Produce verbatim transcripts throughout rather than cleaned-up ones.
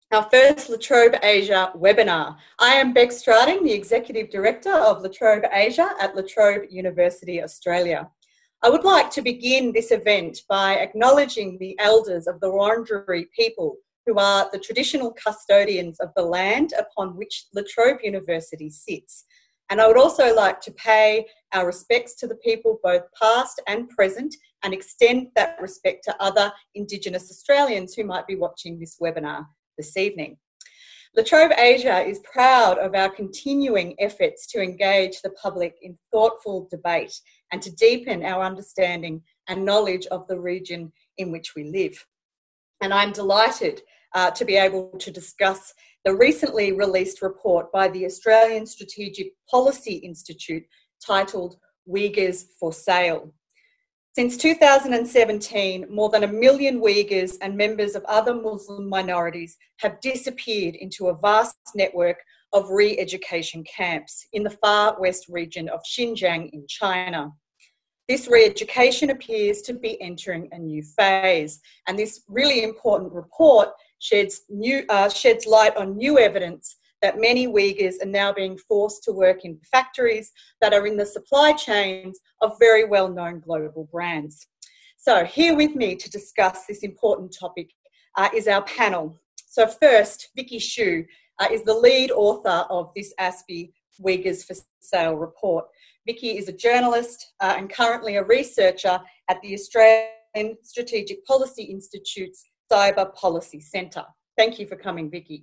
our first La Trobe Asia webinar. I am Beck Strading, the Executive Director of La Trobe Asia at La Trobe University, Australia. I would like to begin this event by acknowledging the elders of the Wurundjeri people, who are the traditional custodians of the land upon which La Trobe University sits. And I would also like to pay our respects to the people both past and present and extend that respect to other Indigenous Australians who might be watching this webinar this evening. La Trobe Asia is proud of our continuing efforts to engage the public in thoughtful debate and to deepen our understanding and knowledge of the region in which we live. And I'm delighted uh, to be able to discuss the recently released report by the Australian Strategic Policy Institute titled Uyghurs for Sale. Since two thousand seventeen, more than a million Uyghurs and members of other Muslim minorities have disappeared into a vast network of re-education camps in the far west region of Xinjiang in China. This re-education appears to be entering a new phase, and this really important report sheds, new, uh, sheds light on new evidence that many Uyghurs are now being forced to work in factories that are in the supply chains of very well-known global brands. So here with me to discuss this important topic uh, is our panel. So first, Vicky Xu uh, is the lead author of this A S P I Uyghurs for Sale report. Vicky is a journalist uh, and currently a researcher at the Australian Strategic Policy Institute's Cyber Policy Centre. Thank you for coming, Vicky.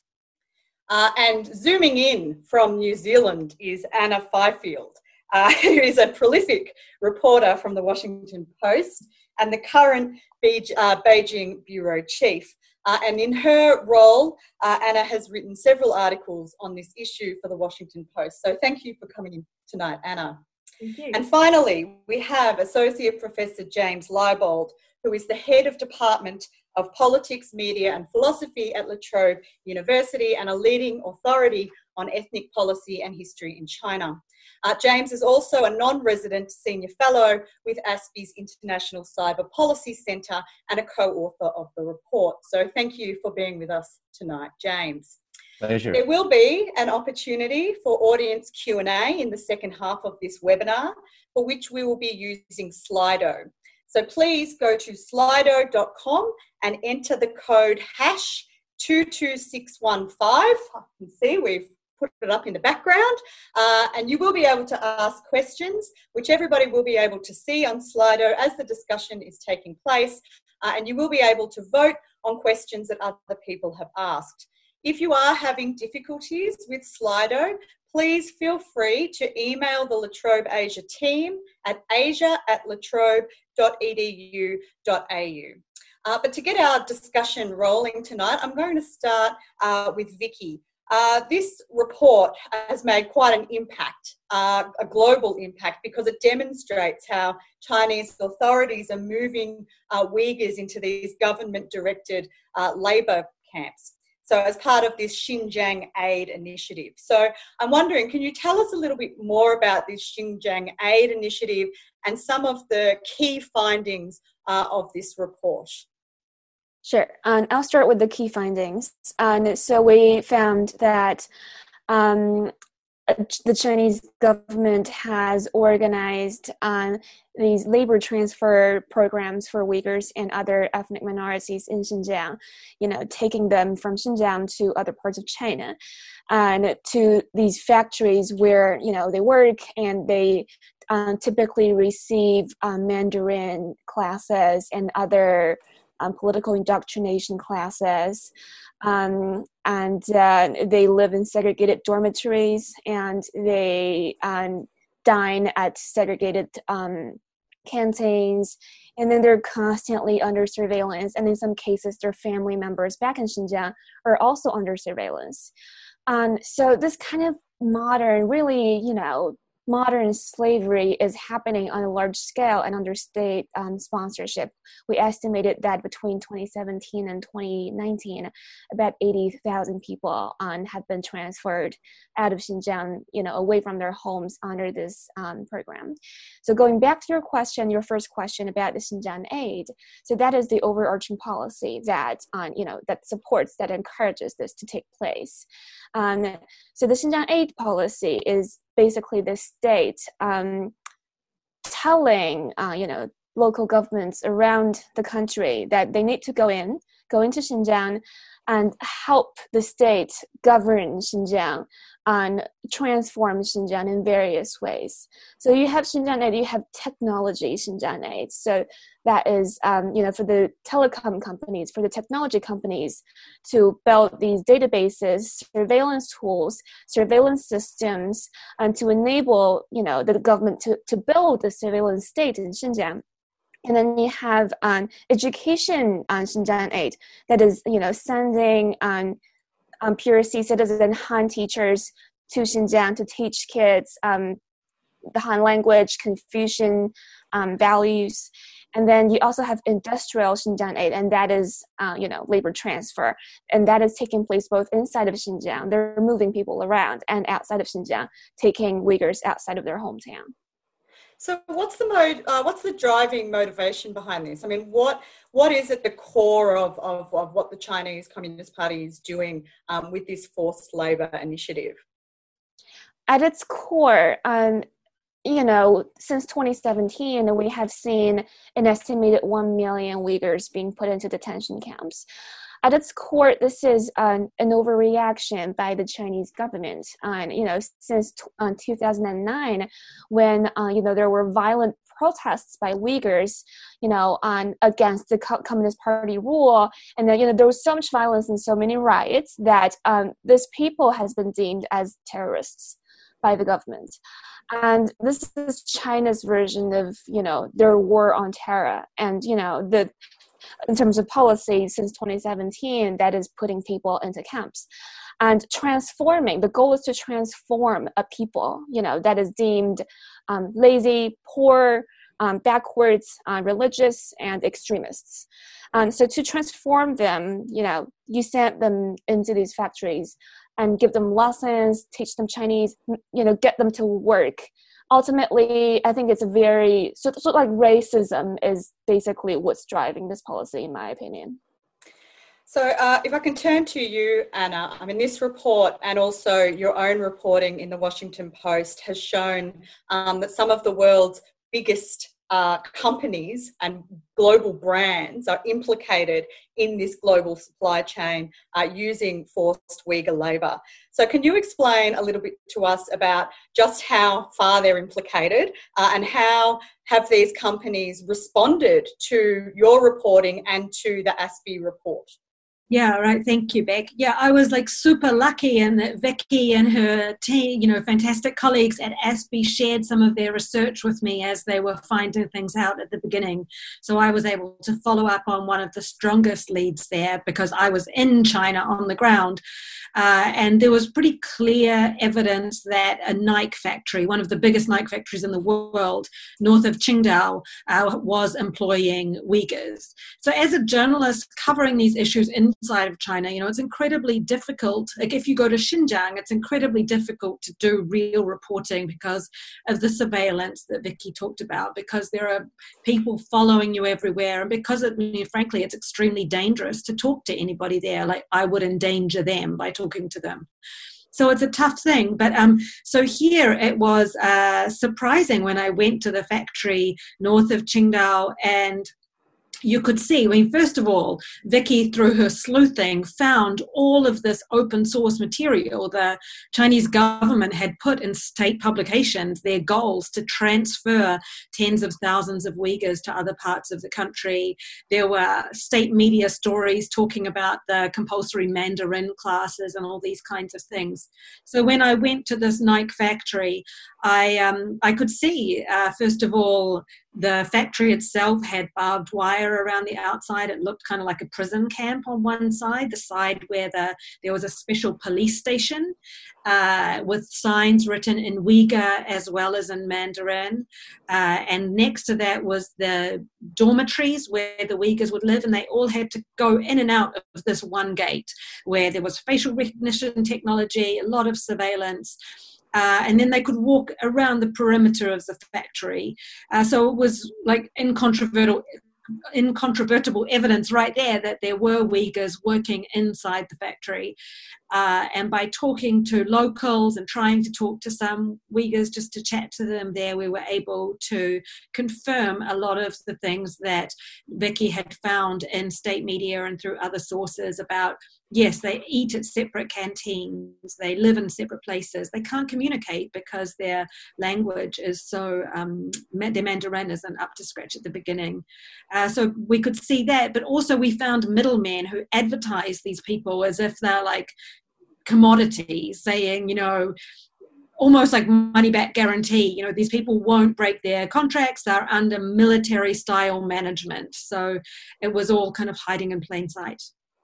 Uh, and zooming in from New Zealand is Anna Fifield, uh, who is a prolific reporter from the Washington Post and the current Be- uh, Beijing bureau chief. Uh, and in her role, uh, Anna has written several articles on this issue for the Washington Post. So thank you for coming in tonight, Anna. Thank you. And finally, we have Associate Professor James Leibold, who is the head of Department of Politics, Media and Philosophy at La Trobe University and a leading authority on ethnic policy and history in China. Uh, James is also a non-resident senior fellow with A S P I's International Cyber Policy Centre and a co-author of the report. So thank you for being with us tonight, James. Pleasure. There will be an opportunity for audience Q and A in the second half of this webinar, for which we will be using Slido. So please go to slido dot com and enter the code hash two two six one five. I can see we've put it up in the background, uh, and you will be able to ask questions, which everybody will be able to see on Slido as the discussion is taking place, uh, and you will be able to vote on questions that other people have asked. If you are having difficulties with Slido, please feel free to email the La Trobe Asia team at asia at latrobe dot e d u dot a u. Uh, but to get our discussion rolling tonight, I'm going to start uh, with Vicky. Uh, this report has made quite an impact, uh, a global impact, because it demonstrates how Chinese authorities are moving uh, Uyghurs into these government-directed uh, labour camps. So as part of this Xinjiang Aid initiative. So I'm wondering, can you tell us a little bit more about this Xinjiang Aid initiative and some of the key findings uh, of this report? Sure. Um, I'll start with the key findings. And so we found that um, the Chinese government has organized um, these labor transfer programs for Uyghurs and other ethnic minorities in Xinjiang, you know, taking them from Xinjiang to other parts of China and to these factories where, you know, they work and they uh, typically receive uh, Mandarin classes and other Um, political indoctrination classes, um, and uh, they live in segregated dormitories, and they um, dine at segregated um, canteens, and then they're constantly under surveillance, and in some cases their family members back in Xinjiang are also under surveillance. Um, so this kind of modern, really, you know, modern slavery is happening on a large scale and under state um, sponsorship. We estimated that between twenty seventeen and twenty nineteen, about eighty thousand people um, have been transferred out of Xinjiang, you know, away from their homes under this um, program. So going back to your question, your first question about the Xinjiang Aid, so that is the overarching policy that, um, you know, that supports, that encourages this to take place. Um, so the Xinjiang Aid policy is basically the state um, telling, uh, you know, local governments around the country that they need to go in, go into Xinjiang and help the state govern Xinjiang and transform Xinjiang in various ways. So you have Xinjiang Aid, you have technology Xinjiang Aid. So that is, um, you know, for the telecom companies, for the technology companies to build these databases, surveillance tools, surveillance systems, and to enable, you know, the government to, to build a surveillance state in Xinjiang. And then you have um, education on Xinjiang Aid, that is, you know, sending um, um, P R C citizen Han teachers to Xinjiang to teach kids um, the Han language, Confucian um, values. And then you also have industrial Xinjiang Aid, and that is, uh, you know, labor transfer. And that is taking place both inside of Xinjiang, they're moving people around, and outside of Xinjiang, taking Uyghurs outside of their hometown. So what's the mode, uh, what's the driving motivation behind this? I mean, what what is at the core of, of, of what the Chinese Communist Party is doing um, with this forced labour initiative? At its core, um, you know, since twenty seventeen, we have seen an estimated one million Uyghurs being put into detention camps. At its core, this is um, an overreaction by the Chinese government. Um, you know, since t- uh, two thousand nine, when uh, you know there were violent protests by Uyghurs, you know, on against the Co- Communist Party rule, and then you know there was so much violence and so many riots that um, this people has been deemed as terrorists by the government. And this is China's version of, you know, their war on terror. And, you know, the in terms of policy since twenty seventeen, that is putting people into camps and transforming. The goal is to transform a people, you know, that is deemed um, lazy, poor, um, backwards, uh, religious, and extremists. Um, so to transform them, you know, you send them into these factories and give them lessons, teach them Chinese, you know, get them to work. Ultimately, I think it's a very, so, so like racism is basically what's driving this policy, in my opinion. So uh, if I can turn to you, Anna, I mean, this report and also your own reporting in the Washington Post has shown um, that some of the world's biggest uh, companies and global brands are implicated in this global supply chain uh, using forced Uyghur labour. So can you explain a little bit to us about just how far they're implicated uh, and how have these companies responded to your reporting and to the A S P I report? Yeah, right. Thank you, Beck. Yeah, I was like super lucky and that Vicky and her team, you know, fantastic colleagues at A S P I shared some of their research with me as they were finding things out at the beginning. So I was able to follow up on one of the strongest leads there because I was in China on the ground. Uh, and there was pretty clear evidence that a Nike factory, one of the biggest Nike factories in the world, north of Qingdao, uh, was employing Uyghurs. So as a journalist covering these issues inside of China, you know, it's incredibly difficult. Like if you go to Xinjiang, it's incredibly difficult to do real reporting because of the surveillance that Vicky talked about, because there are people following you everywhere, and because, it, I mean, frankly, it's extremely dangerous to talk to anybody there. Like I would endanger them by talking to them. So it's a tough thing. But um, so here it was uh, surprising when I went to the factory north of Qingdao, and you could see, I mean, first of all, Vicky, through her sleuthing, found all of this open source material the Chinese government had put in state publications, their goals to transfer tens of thousands of Uyghurs to other parts of the country. There were state media stories talking about the compulsory Mandarin classes and all these kinds of things. So when I went to this Nike factory, I um, I could see, uh, first of all, the factory itself had barbed wire around the outside. It looked kind of like a prison camp on one side, the side where the there was a special police station uh, with signs written in Uyghur as well as in Mandarin. Uh, and next to that was the dormitories where the Uyghurs would live, and they all had to go in and out of this one gate where there was facial recognition technology, a lot of surveillance. Uh, and then they could walk around the perimeter of the factory. Uh, so it was like incontrovertible, incontrovertible evidence right there that there were Uyghurs working inside the factory. Uh, and by talking to locals and trying to talk to some Uyghurs just to chat to them there, we were able to confirm a lot of the things that Vicky had found in state media and through other sources about, yes, they eat at separate canteens, they live in separate places, they can't communicate because their language is so, um, their Mandarin isn't up to scratch at the beginning. Uh, so we could see that, but also we found middlemen who advertise these people as if they're like commodities, saying, you know, almost like money back guarantee, you know, these people won't break their contracts, they're under military style management. So it was all kind of hiding in plain sight.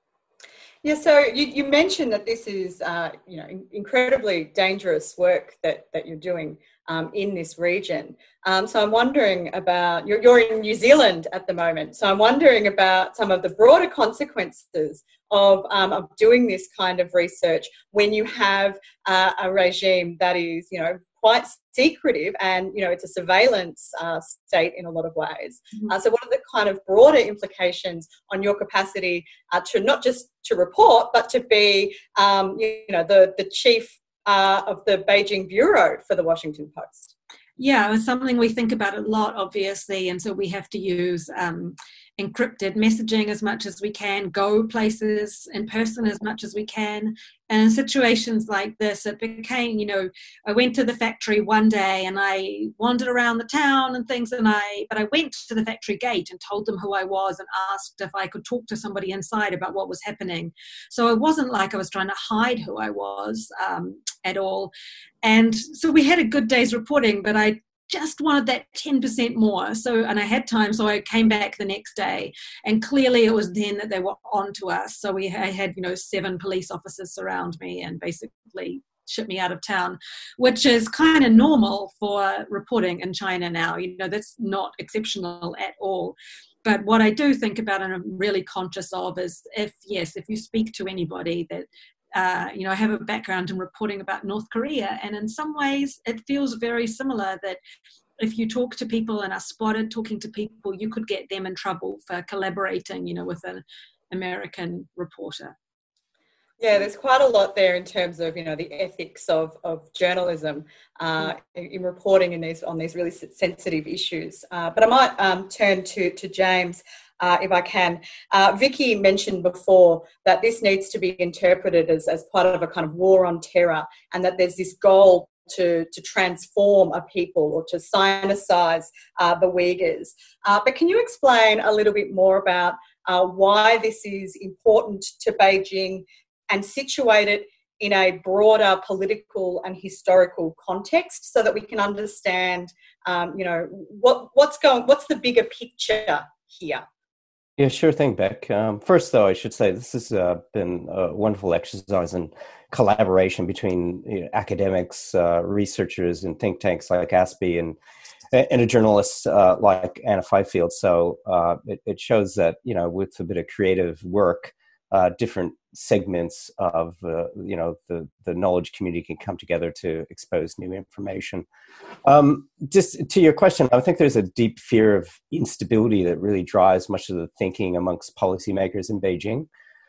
Yeah, so you, you mentioned that this is, uh, you know, incredibly dangerous work that, that you're doing um, in this region. Um, so I'm wondering about, you're, you're in New Zealand at the moment, so I'm wondering about some of the broader consequences of, um, of doing this kind of research when you have uh, a regime that is, you know, quite secretive and, you know, it's a surveillance uh, state in a lot of ways. Mm-hmm. Uh, so what are the kind of broader implications on your capacity uh, to not just to report, but to be, um, you know, the, the chief uh, of the Beijing bureau for the Washington Post? Yeah, it's something we think about a lot, obviously, and so we have to use um, encrypted messaging as much as we can, go places in person as much as we can. And in situations like this, it became, you know, I went to the factory one day and I wandered around the town and things, and I, but I went to the factory gate and told them who I was and asked if I could talk to somebody inside about what was happening. So it wasn't like I was trying to hide who I was um, at all. And so we had a good day's reporting, but I just wanted that ten percent more. So, and I had time, so I came back the next day, and clearly it was then that they were on to us. So we I had, you know, seven police officers surround me and basically ship me out of town, which is kind of normal for reporting in China now. You know, that's not exceptional at all. But what I do think about and I'm really conscious of is if, yes, if you speak to anybody that Uh, you know, I have a background in reporting about North Korea, and in some ways it feels very similar that if you talk to people and are spotted talking to people, you could get them in trouble for collaborating, you know, with an American reporter. Yeah, there's quite a lot there in terms of, you know, the ethics of, of journalism uh, mm. in, in reporting in these on these really sensitive issues. Uh, but I might um, turn to, to James. Uh, if I can. Uh, Vicky mentioned before that this needs to be interpreted as, as part of a kind of war on terror, and that there's this goal to, to transform a people or to sinicize uh, the Uyghurs. Uh, but can you explain a little bit more about uh, why this is important to Beijing and situate it in a broader political and historical context so that we can understand, um, you know, what, what's going, what's the bigger picture here? Yeah, sure thing, Beck. Um, first, though, I should say this has uh, been a wonderful exercise in collaboration between you know, academics, uh, researchers, and think tanks like A S P and and a journalist uh, like Anna Fifield. So uh, it, it shows that you know with a bit of creative work, uh, different segments of uh, you know the the knowledge community can come together to expose new information. Um, just to your question, I think there's a deep fear of instability that really drives much of the thinking amongst policymakers in Beijing.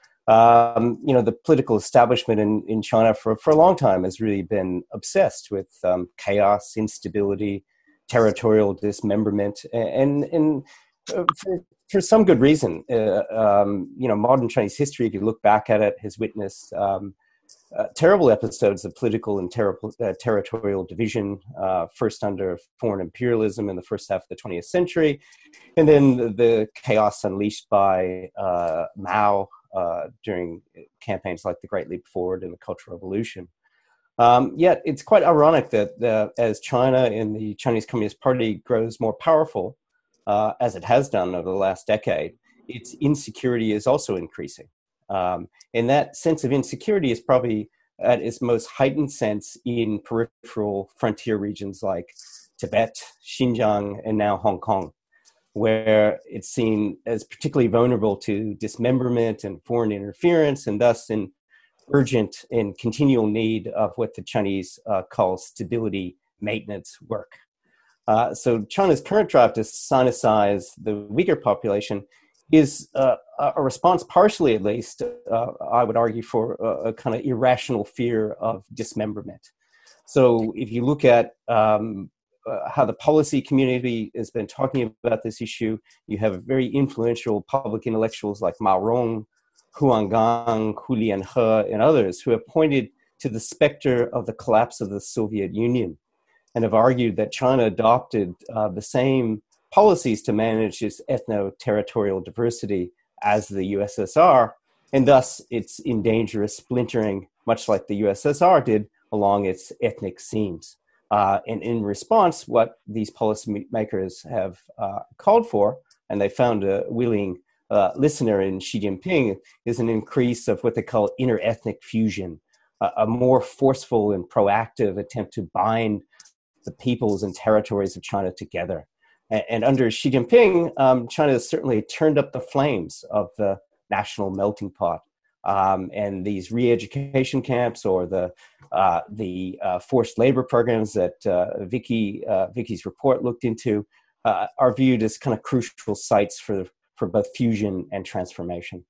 Um, you know, the political establishment in, in China for, for a long time has really been obsessed with um, chaos, instability, territorial dismemberment, and, and uh, for, for some good reason. Uh, um, you know, modern Chinese history, if you look back at it, has witnessed um, Uh, terrible episodes of political and ter- uh, territorial division, uh, first under foreign imperialism in the first half of the twentieth century, and then the, the chaos unleashed by uh, Mao uh, during campaigns like the Great Leap Forward and the Cultural Revolution. Um, yet it's quite ironic that uh, as China and the Chinese Communist Party grows more powerful, uh, as it has done over the last decade, its insecurity is also increasing. Um, and that sense of insecurity is probably at its most heightened sense in peripheral frontier regions like Tibet, Xinjiang, and now Hong Kong, where it's seen as particularly vulnerable to dismemberment and foreign interference, and thus in urgent and continual need of what the Chinese uh, call stability maintenance work. Uh, so China's current drive to sinicize the Uyghur population is uh, a response, partially at least, uh, I would argue, for a, a kind of irrational fear of dismemberment. So if you look at um, uh, how the policy community has been talking about this issue, you have very influential public intellectuals like Mao Rong, Huang Gang, Hu Lianhe, and others who have pointed to the specter of the collapse of the Soviet Union and have argued that China adopted uh, the same policies to manage its ethno-territorial diversity as the U S S R, and thus it's in danger of splintering, much like the U S S R did, along its ethnic seams. Uh, and in response, what these policymakers have uh, called for, and they found a willing Uh, listener in Xi Jinping, is an increase of what they call interethnic fusion, uh, a more forceful and proactive attempt to bind the peoples and territories of China together. And, and under Xi Jinping, um, China has certainly turned up the flames of the national melting pot. Um, and these re-education camps or the uh, the uh, forced labor programs that uh, Vicky uh, Vicky's report looked into uh, are viewed as kind of crucial sites for for both fusion and transformation.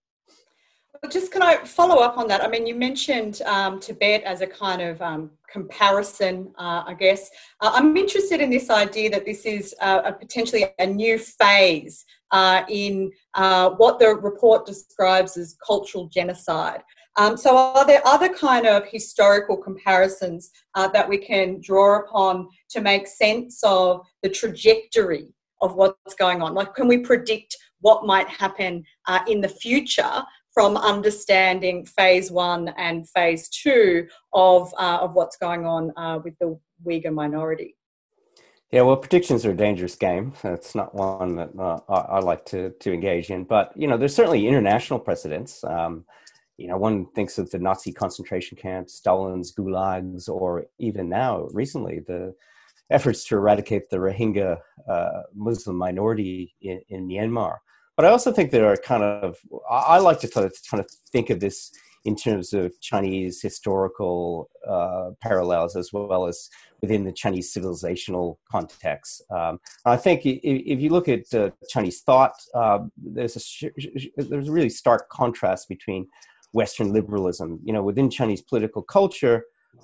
Just can I follow up on that? I mean, you mentioned um, Tibet as a kind of um, comparison, uh, I guess. Uh, I'm interested in this idea that this is uh, a potentially a new phase uh, in uh, what the report describes as cultural genocide. Um, so are there other kind of historical comparisons uh, that we can draw upon to make sense of the trajectory of what's going on? Like, can we predict what might happen uh, in the future from understanding phase one and phase two of uh, of what's going on uh, with the Uyghur minority? Yeah, well, predictions are a dangerous game. It's not one that uh, I, I like to to engage in. But, you know, there's certainly international precedents. Um, you know, one thinks of the Nazi concentration camps, Stalin's gulags, or even now, recently, the efforts to eradicate the Rohingya uh, Muslim minority in, in Myanmar. But I also think there are kind of, I like to kind of think of this in terms of Chinese historical uh, parallels as well as within the Chinese civilizational context. Um, I think if, if you look at uh, Chinese thought, uh, there's a there's a really stark contrast between Western liberalism. You know, within Chinese political culture,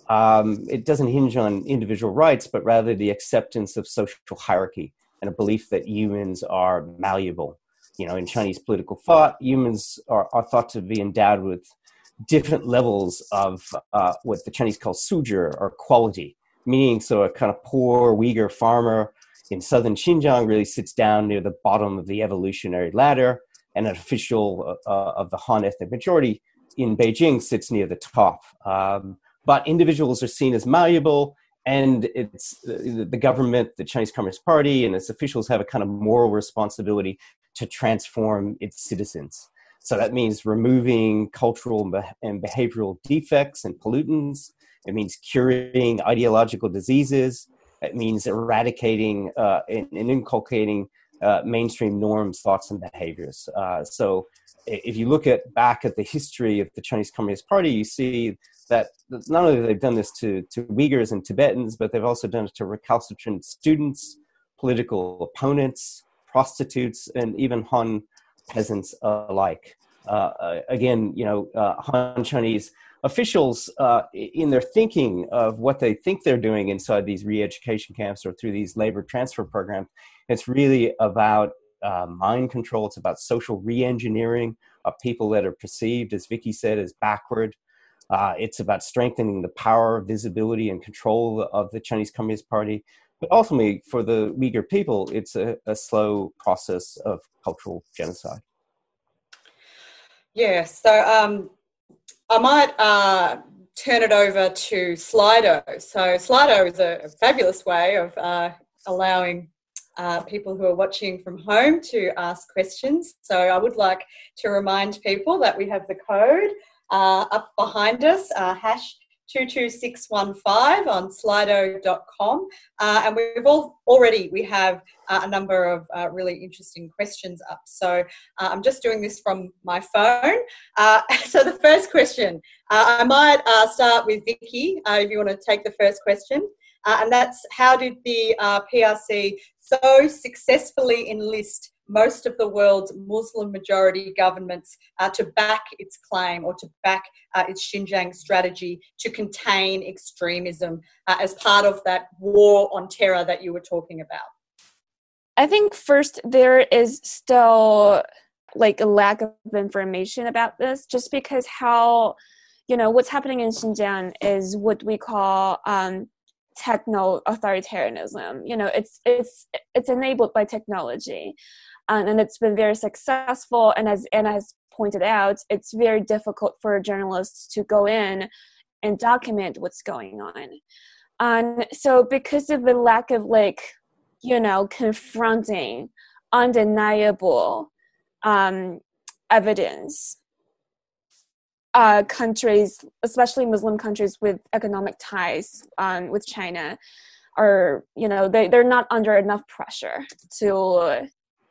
um, it doesn't hinge on individual rights, but rather the acceptance of social hierarchy and a belief that humans are malleable. You know, in Chinese political thought, humans are, are thought to be endowed with different levels of uh, what the Chinese call suzhi, or quality, meaning so a kind of poor Uyghur farmer in southern Xinjiang really sits down near the bottom of the evolutionary ladder, and an official uh, of the Han ethnic majority in Beijing sits near the top. Um, but individuals are seen as malleable, and it's uh, the government, the Chinese Communist Party, and its officials have a kind of moral responsibility to transform its citizens. So that means removing cultural and behavioral defects and pollutants. It means curing ideological diseases. It means eradicating uh, and, and inculcating uh, mainstream norms, thoughts, and behaviors. Uh, so if you look at back at the history of the Chinese Communist Party, you see that not only have they done this to, to Uyghurs and Tibetans, but they've also done it to recalcitrant students, political opponents, prostitutes, and even Han peasants alike. Uh, again, you know, uh, Han Chinese officials, uh, in their thinking of what they think they're doing inside these re-education camps or through these labor transfer programs, it's really about uh, mind control. It's about social re-engineering of people that are perceived, as Vicky said, as backward. Uh, it's about strengthening the power, visibility, and control of the Chinese Communist Party. But ultimately, for the Uyghur people, it's a, a slow process of cultural genocide. Yeah, so um, I might uh, turn it over to Slido. So Slido is a, a fabulous way of uh, allowing uh, people who are watching from home to ask questions. So I would like to remind people that we have the code uh, up behind us, uh, hash two two six one five on slido dot com. Uh, and we've all already, we have uh, a number of uh, really interesting questions up. So uh, I'm just doing this from my phone. Uh, so the first question, uh, I might uh, start with Vicky, uh, if you want to take the first question. Uh, and that's, how did the uh, P R C so successfully enlist most of the world's Muslim majority governments uh, to back its claim or to back uh, its Xinjiang strategy to contain extremism uh, as part of that war on terror that you were talking about? I think first there is still like a lack of information about this, just because how, you know, what's happening in Xinjiang is what we call um, techno authoritarianism. You know, it's it's it's enabled by technology. Um, and it's been very successful. And as Anna has pointed out, it's very difficult for journalists to go in and document what's going on. Um, so because of the lack of, like, you know, confronting, undeniable um, evidence, uh, countries, especially Muslim countries with economic ties um, with China, are, you know, they, they're not under enough pressure to...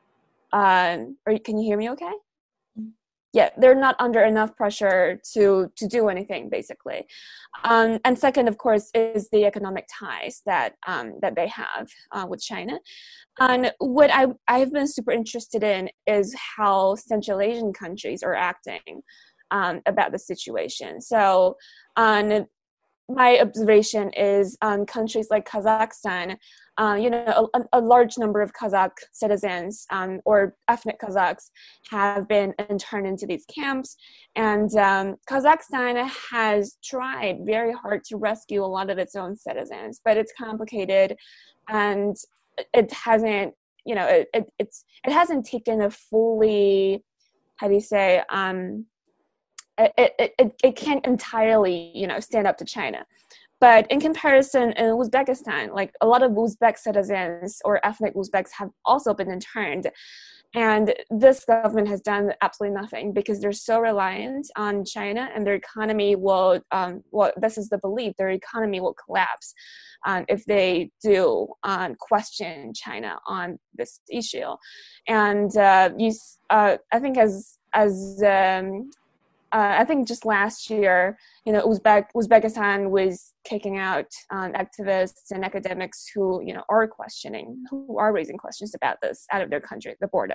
Um, or can you hear me okay? Yeah, they're not under enough pressure to to do anything, basically. Um, and second, of course, is the economic ties that um, that they have uh, with China. And what I, I've been super interested in is how Central Asian countries are acting um, about the situation. So um, my observation is um, countries like Kazakhstan, uh, you know, a, a large number of Kazakh citizens um, or ethnic Kazakhs have been interned into these camps. And um, Kazakhstan has tried very hard to rescue a lot of its own citizens, but it's complicated and it hasn't, you know, it, it, it's, it hasn't taken a fully, how do you say, um, It, it, it, it can't entirely, you know, stand up to China. But in comparison, in Uzbekistan, like a lot of Uzbek citizens or ethnic Uzbeks have also been interned. And this government has done absolutely nothing because they're so reliant on China, and their economy will, um, well, this is the belief, their economy will collapse um, if they do um, question China on this issue. And uh, you, uh, I think as, as um, Uh, I think just last year, you know, Uzbek, Uzbekistan was kicking out um, activists and academics who, you know, are questioning, who are raising questions about this out of their country, the border.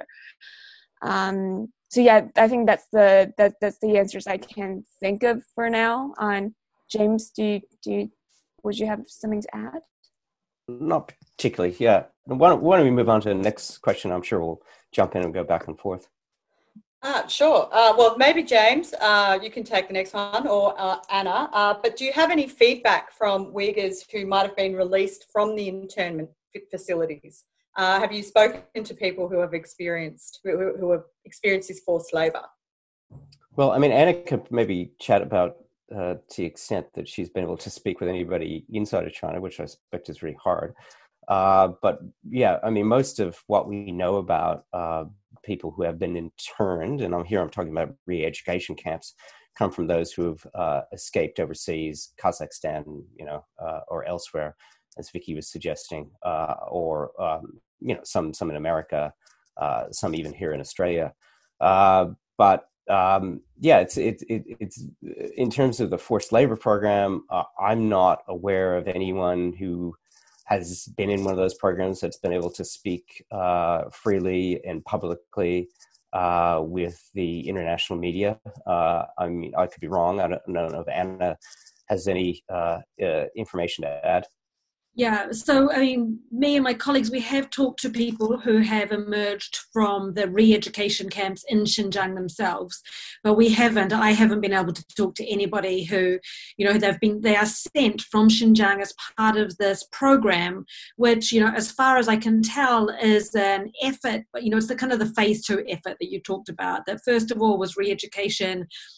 Um, so yeah, I think that's the that that's the answers I can think of for now. On James, do you, do you, would you have something to add? Not particularly. Yeah. Why don't, why don't we move on to the next question? I'm sure we'll jump in and go back and forth. Ah, sure. Uh, well, maybe James, uh, you can take the next one, or uh, Anna. Uh, but do you have any feedback from Uyghurs who might have been released from the internment facilities? Uh, have you spoken to people who have experienced who, who have experienced this forced labour? Well, I mean, Anna could maybe chat about uh, to the extent that she's been able to speak with anybody inside of China, which I suspect is really hard. Uh, but yeah, I mean, most of what we know about uh, people who have been interned, and I'm here, I'm talking about re-education camps, come from those who have uh, escaped overseas, Kazakhstan, you know, uh, or elsewhere, as Vicky was suggesting, uh, or, um, you know, some, some in America, uh, some even here in Australia. Uh, but um, yeah, it's, it, it, it's, in terms of the forced labor program, uh, I'm not aware of anyone who has been in one of those programs that's been able to speak uh, freely and publicly uh, with the international media. Uh, I mean, I could be wrong. I don't, I don't know if Anna has any uh, uh, information to add. Yeah, so I mean, me and my colleagues, we have talked to people who have emerged from the re-education camps in Xinjiang themselves, but we haven't, I haven't been able to talk to anybody who, you know, they've been, they are sent from Xinjiang as part of this program, which, you know, as far as I can tell is an effort, but, you know, it's the kind of the phase two effort that you talked about, that first of all was re-education,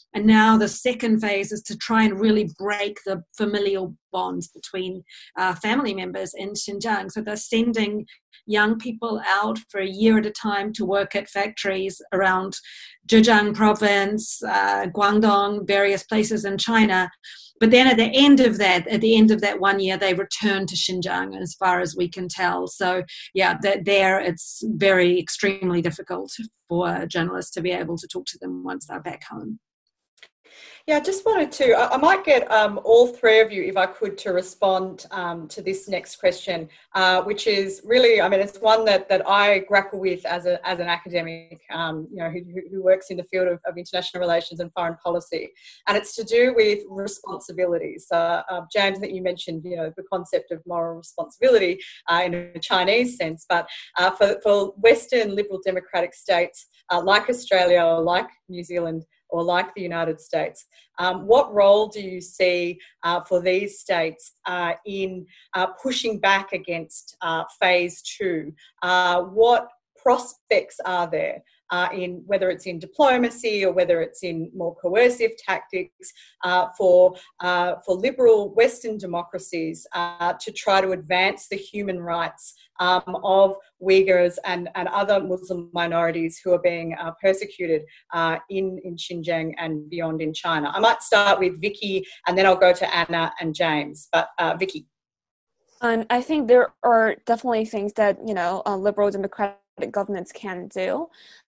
And now the second phase is to try and really break the familial bonds between uh, family members in Xinjiang. So they're sending young people out for a year at a time to work at factories around Zhejiang province, uh, Guangdong, various places in China. But then at the end of that, at the end of that one year, they return to Xinjiang, as far as we can tell. So, yeah, that there it's very extremely difficult for journalists to be able to talk to them once they're back home. Yeah, I just wanted to, I, I might get um, all three of you, if I could, to respond um, to this next question, uh, which is really, I mean, it's one that, that I grapple with as a as an academic, um, you know, who, who works in the field of, of international relations and foreign policy, and it's to do with responsibilities. Uh, uh, James, that you mentioned, you know, the concept of moral responsibility uh, in a Chinese sense, but uh, for, for Western liberal democratic states uh, like Australia or like New Zealand, or like the United States, um, what role do you see uh, for these states uh, in uh, pushing back against uh, phase two? Uh, what prospects are there uh, in whether it's in diplomacy or whether it's in more coercive tactics uh, for uh, for liberal Western democracies uh, to try to advance the human rights Um, of Uyghurs and, and other Muslim minorities who are being uh, persecuted uh, in, in Xinjiang and beyond in China? I might start with Vicky and then I'll go to Anna and James. But uh, Vicky. Um, I think there are definitely things that, you know, uh, liberal democratic governments can do.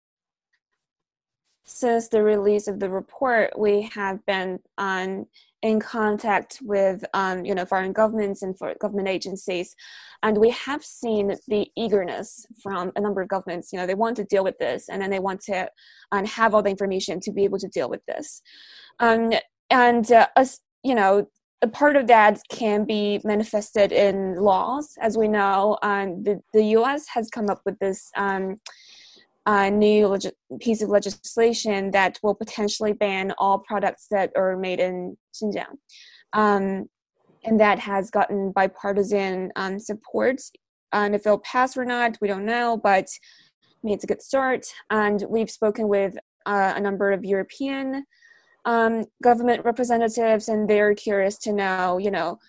Since the release of the report, we have been on in contact with, um, you know, foreign governments and for government agencies. And we have seen the eagerness from a number of governments. You know, they want to deal with this, and then they want to um, have all the information to be able to deal with this. Um, and, uh, us, you know, a part of that can be manifested in laws. As we know, um, the, the U S has come up with this um, uh, new leg- piece of legislation that will potentially ban all products that are made in Xinjiang. Um, and that has gotten bipartisan um, support. And if it'll pass or not, we don't know, but I mean, it's a good start. And we've spoken with uh, a number of European um, government representatives, and they're curious to know, you know,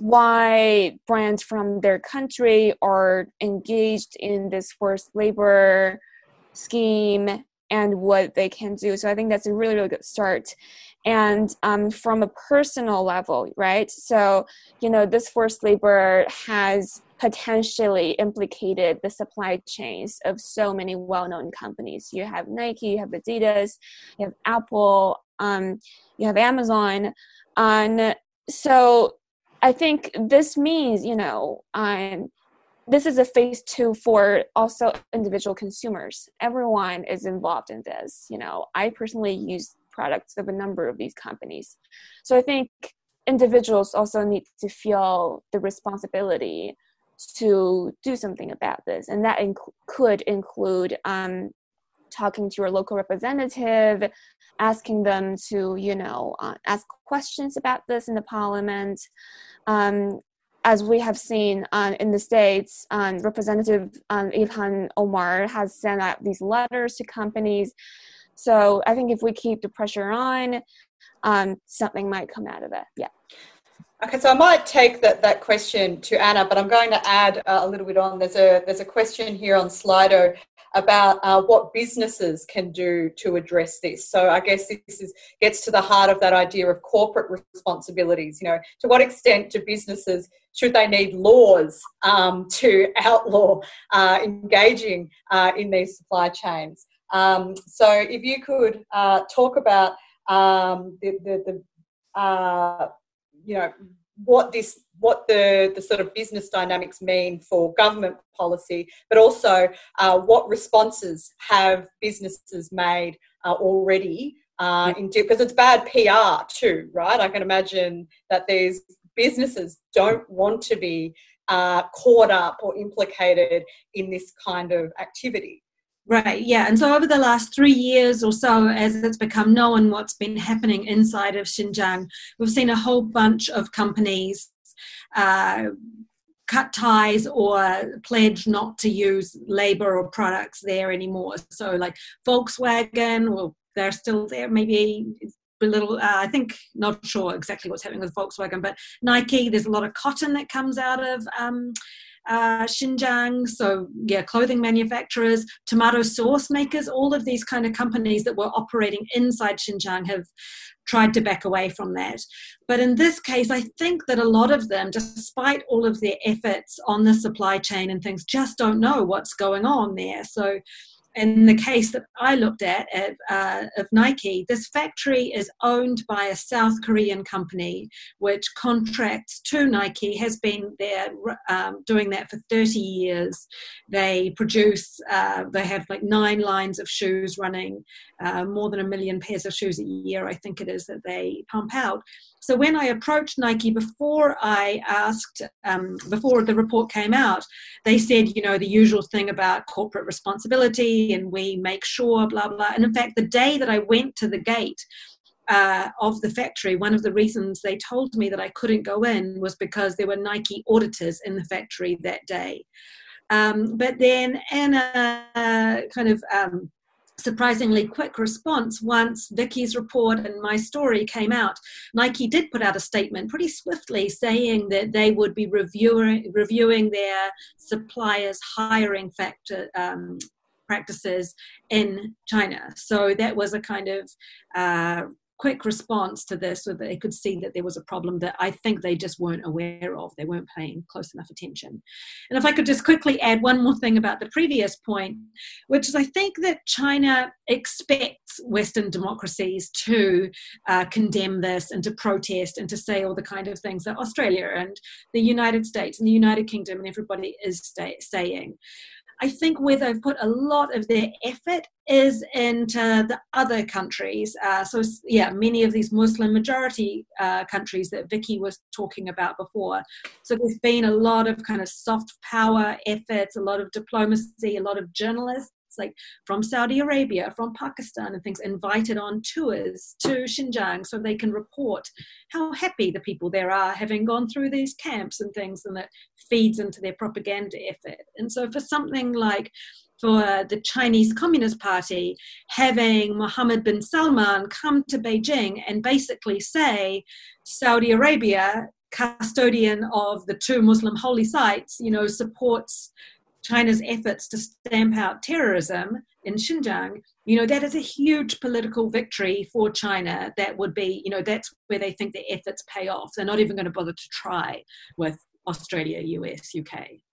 why brands from their country are engaged in this forced labor scheme and what they can do. So I think that's a really, really good start. And um, from a personal level, right? So, you know, this forced labor has potentially implicated the supply chains of so many well-known companies. You have Nike, you have Adidas, you have Apple, um, you have Amazon. Um, so I think this means, you know, um, this is a phase two for also individual consumers. Everyone is involved in this. You know, I personally use products of a number of these companies. So I think individuals also need to feel the responsibility to do something about this. And that inc- could include um, talking to your local representative, asking them to, you know, uh, ask questions about this in the parliament. Um, As we have seen um, in the States, um, Representative um, Ilhan Omar has sent out these letters to companies. So I think if we keep the pressure on, um, something might come out of it. Yeah. Okay, so I might take that, that question to Anna, but I'm going to add uh, a little bit on. There's a there's a question here on Slido about uh, what businesses can do to address this. So I guess this is, gets to the heart of that idea of corporate responsibilities. You know, to what extent do businesses, should they need laws um, to outlaw uh, engaging uh, in these supply chains? Um, so if you could uh, talk about um, the, the, the uh, you know, what this, what the, the sort of business dynamics mean for government policy, but also uh, what responses have businesses made uh, already uh, in, because it's bad P R too, right? I can imagine that these businesses don't want to be uh, caught up or implicated in this kind of activity. Right, yeah. And so over the last three years or so, as it's become known what's been happening inside of Xinjiang, we've seen a whole bunch of companies uh, cut ties or pledge not to use labor or products there anymore. So like Volkswagen, well, they're still there, maybe belittle, uh, I think, not sure exactly what's happening with Volkswagen, but Nike, there's a lot of cotton that comes out of um, uh, Xinjiang. So yeah, clothing manufacturers, tomato sauce makers, all of these kind of companies that were operating inside Xinjiang have tried to back away from that. But in this case, I think that a lot of them, despite all of their efforts on the supply chain and things, just don't know what's going on there. So in the case that I looked at, at uh, of Nike, this factory is owned by a South Korean company which contracts to Nike, has been there um, doing that for thirty years. They produce, uh, they have like nine lines of shoes running, uh, more than a million pairs of shoes a year, I think it is, that they pump out. So when I approached Nike before I asked, um, before the report came out, they said, you know, the usual thing about corporate responsibility and we make sure, blah, blah. And in fact, the day that I went to the gate uh, of the factory, one of the reasons they told me that I couldn't go in was because there were Nike auditors in the factory that day. Um, but then in a kind of um, surprisingly quick response, once Vicky's report and my story came out, Nike did put out a statement pretty swiftly saying that they would be reviewing reviewing their suppliers' hiring factor um, practices in China. So that was a kind of uh, quick response to this, so that they could see that there was a problem that I think they just weren't aware of. They weren't paying close enough attention. And if I could just quickly add one more thing about the previous point, which is I think that China expects Western democracies to uh, condemn this and to protest and to say all the kind of things that Australia and the United States and the United Kingdom and everybody is stay- saying. I think where they've put a lot of their effort is into the other countries. Uh, so, yeah, many of these Muslim majority uh, countries that Vicky was talking about before. So there's been a lot of kind of soft power efforts, a lot of diplomacy, a lot of journalists, like from Saudi Arabia, from Pakistan and things, invited on tours to Xinjiang so they can report how happy the people there are having gone through these camps and things, and that feeds into their propaganda effort. And so for something like for the Chinese Communist Party, having Mohammed bin Salman come to Beijing and basically say Saudi Arabia, custodian of the two Muslim holy sites, you know, supports China's efforts to stamp out terrorism in Xinjiang, you know, that is a huge political victory for China. That would be, you know, that's where they think their efforts pay off. They're not even going to bother to try with Australia, U S, U K.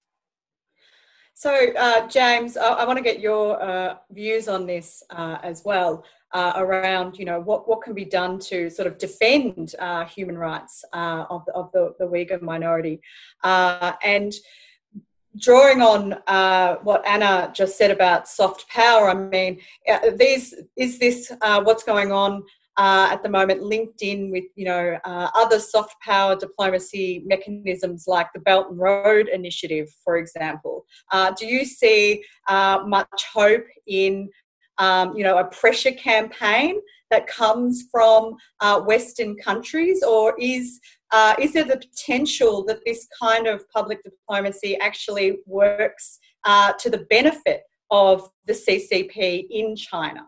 So, uh, James, I, I want to get your uh, views on this uh, as well, uh, around, you know, what, what can be done to sort of defend uh, human rights uh, of, the, of the, the Uyghur minority. Uh, and drawing on uh, what Anna just said about soft power, I mean, uh, these is this uh, what's going on uh, at the moment linked in with, you know, uh, other soft power diplomacy mechanisms like the Belt and Road Initiative, for example? Uh, do you see uh, much hope in, um, you know, a pressure campaign that comes from uh, Western countries, or is Uh, is there the potential that this kind of public diplomacy actually works uh, to the benefit of the C C P in China?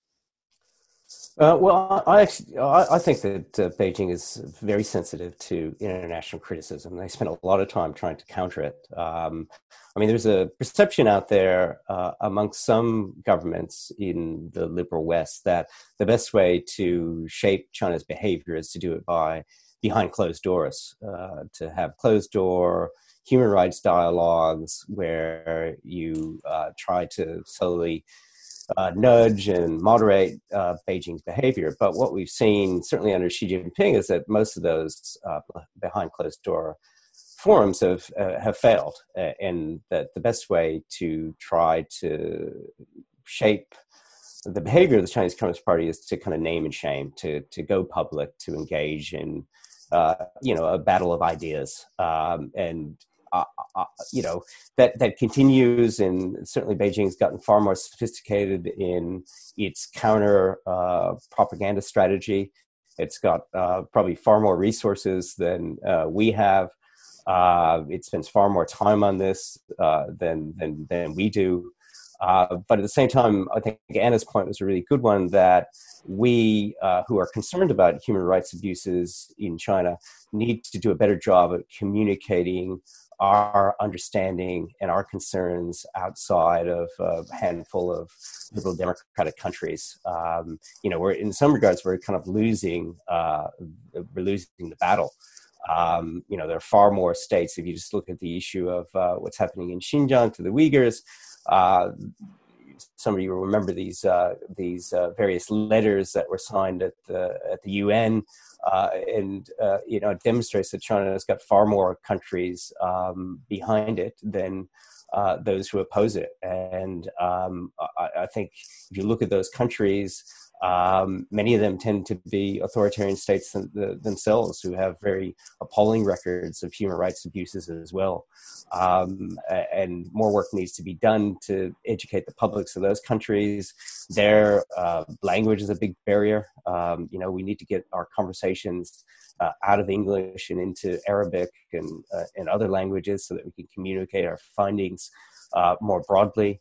Uh, well, I actually I, I think that uh, Beijing is very sensitive to international criticism. They spend a lot of time trying to counter it. Um, I mean, there's a perception out there uh, amongst some governments in the liberal West that the best way to shape China's behavior is to do it by behind closed doors, uh, to have closed door human rights dialogues where you uh, try to slowly uh, nudge and moderate uh, Beijing's behavior. But what we've seen, certainly under Xi Jinping, is that most of those uh, behind closed door forums have uh, have failed, uh, and that the best way to try to shape the behavior of the Chinese Communist Party is to kind of name and shame, to to go public, to engage in, uh, you know, a battle of ideas, um, and uh, uh, you know that that continues. And certainly, Beijing's gotten far more sophisticated in its counter uh, propaganda strategy. It's got uh, probably far more resources than uh, we have. Uh, it spends far more time on this uh, than than than we do. Uh, but at the same time, I think Anna's point was a really good one, that we uh, who are concerned about human rights abuses in China need to do a better job of communicating our understanding and our concerns outside of a handful of liberal democratic countries. Um, you know, we're in some regards, we're kind of losing, uh, we're losing the battle. Um, you know, there are far more states. If you just look at the issue of uh, what's happening in Xinjiang to the Uyghurs, uh, some of you will remember these uh, these uh, various letters that were signed at the at the U N, uh, and uh, you know, it demonstrates that China has got far more countries um, behind it than uh, those who oppose it. And um, I, I think if you look at those countries, Um, many of them tend to be authoritarian states th- th- themselves, who have very appalling records of human rights abuses as well. Um, and more work needs to be done to educate the publics of those countries. Their uh, language is a big barrier. Um, you know, we need to get our conversations uh, out of English and into Arabic and, uh, and other languages so that we can communicate our findings uh, more broadly.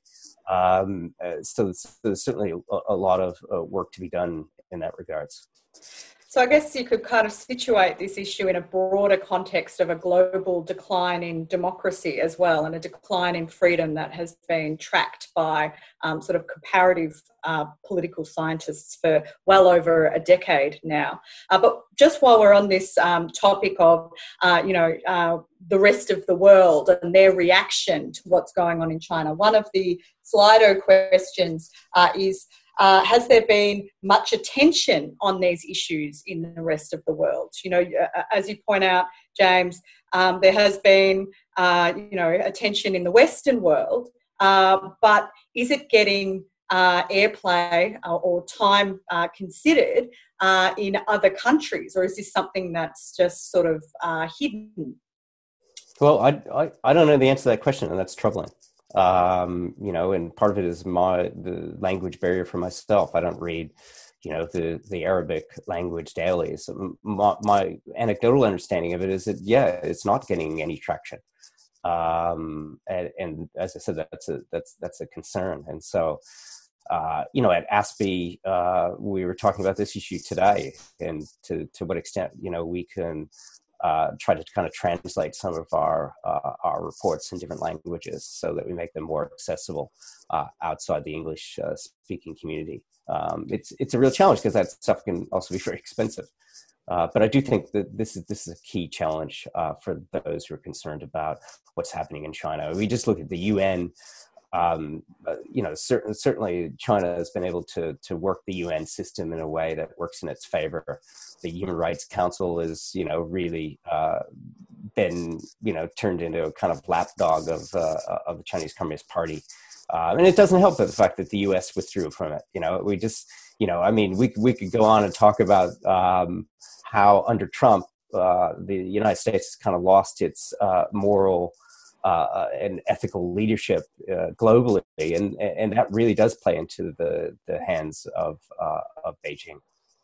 Um, uh, so, so there's certainly a, a lot of uh, work to be done in that regards. So I guess you could kind of situate this issue in a broader context of a global decline in democracy as well, and a decline in freedom that has been tracked by um, sort of comparative uh, political scientists for well over a decade now. Uh, but just while we're on this um, topic of, uh, you know, uh, the rest of the world and their reaction to what's going on in China, one of the Slido questions uh, is, Uh, has there been much attention on these issues in the rest of the world? You know, as you point out, James, um, there has been, uh, you know, attention in the Western world, uh, but is it getting uh, airplay uh, or time uh, considered uh, in other countries, or is this something that's just sort of uh, hidden? Well, I, I I don't know the answer to that question, and that's troubling. Um, you know, and part of it is my the language barrier for myself. I don't read, you know, the the Arabic language daily. So my, my anecdotal understanding of it is that yeah, it's not getting any traction. Um, and, and as I said, that's a that's that's a concern. And so, uh, you know, at ASPE, uh, we were talking about this issue today, and to to what extent, you know, we can Uh, try to kind of translate some of our uh, our reports in different languages so that we make them more accessible uh, outside the English uh, speaking community. Um, it's it's a real challenge because that stuff can also be very expensive. Uh, but I do think that this is this is a key challenge uh, for those who are concerned about what's happening in China. We just look at the U N. Um, uh, you know, certain, certainly China has been able to to work the U N system in a way that works in its favor. The Human Rights Council is, you know, really uh, been, you know, turned into a kind of lapdog of uh, of the Chinese Communist Party, uh, and it doesn't help with the fact that the U S withdrew from it. You know, we just, you know, I mean, we we could go on and talk about um, how under Trump uh, the United States has kind of lost its uh, moral Uh, and ethical leadership uh, globally, and and that really does play into the the hands of uh, of Beijing.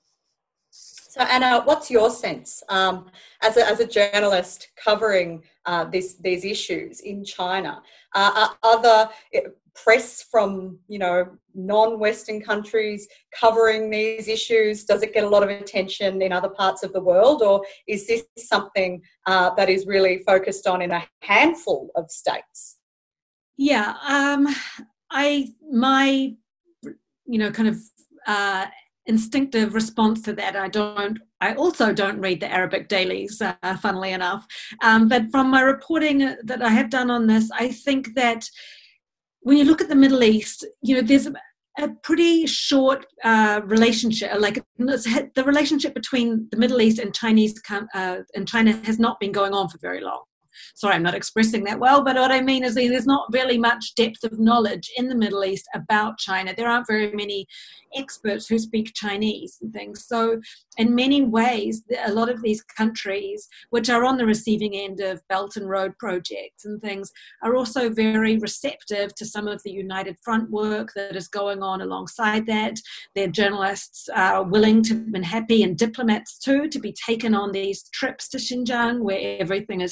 So Anna, what's your sense um, as a as a journalist covering uh, this these issues in China? Uh, are other press from, you know, non-Western countries covering these issues? Does it get a lot of attention in other parts of the world, or is this something uh, that is really focused on in a handful of states? Yeah, um, I my you know kind of uh, instinctive response to that. I don't. I also don't read the Arabic dailies, uh, funnily enough. Um, but from my reporting that I have done on this, I think that when you look at the Middle East, you know, there's a, a pretty short uh, relationship. Like the relationship between the Middle East and Chinese uh, and China has not been going on for very long. Sorry, I'm not expressing that well, but what I mean is there's not really much depth of knowledge in the Middle East about China. There aren't very many experts who speak Chinese and things. So in many ways, a lot of these countries, which are on the receiving end of Belt and Road projects and things, are also very receptive to some of the United Front work that is going on alongside that. Their journalists are willing to and happy, and diplomats too, to be taken on these trips to Xinjiang where everything is staged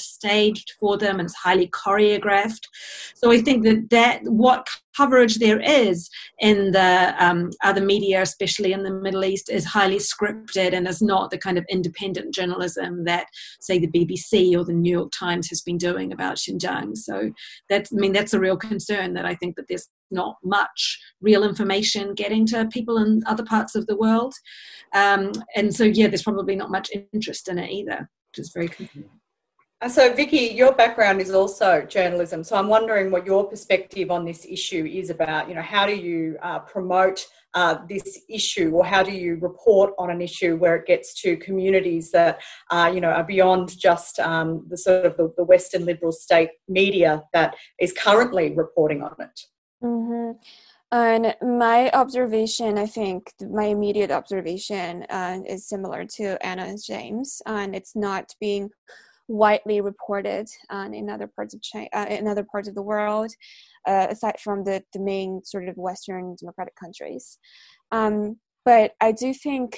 staged for them and it's highly choreographed. So I think that, that what coverage there is in the um, other media, especially in the Middle East, is highly scripted and is not the kind of independent journalism that, say, the B B C or the New York Times has been doing about Xinjiang. So that's, I mean, that's a real concern, that I think that there's not much real information getting to people in other parts of the world. Um, and so, yeah, there's probably not much interest in it either, which is very concerning. And so, Vicky, your background is also journalism. So I'm wondering what your perspective on this issue is about. You know, how do you uh, promote uh, this issue, or how do you report on an issue where it gets to communities that, uh, you know, are beyond just um, the sort of the, the Western liberal state media that is currently reporting on it? Mm-hmm. And my observation, I think, my immediate observation uh, is similar to Anna and James, and it's not being widely reported uh, in other parts of China, uh, in other parts of the world, uh, aside from the, the main sort of Western democratic countries. Um, but I do think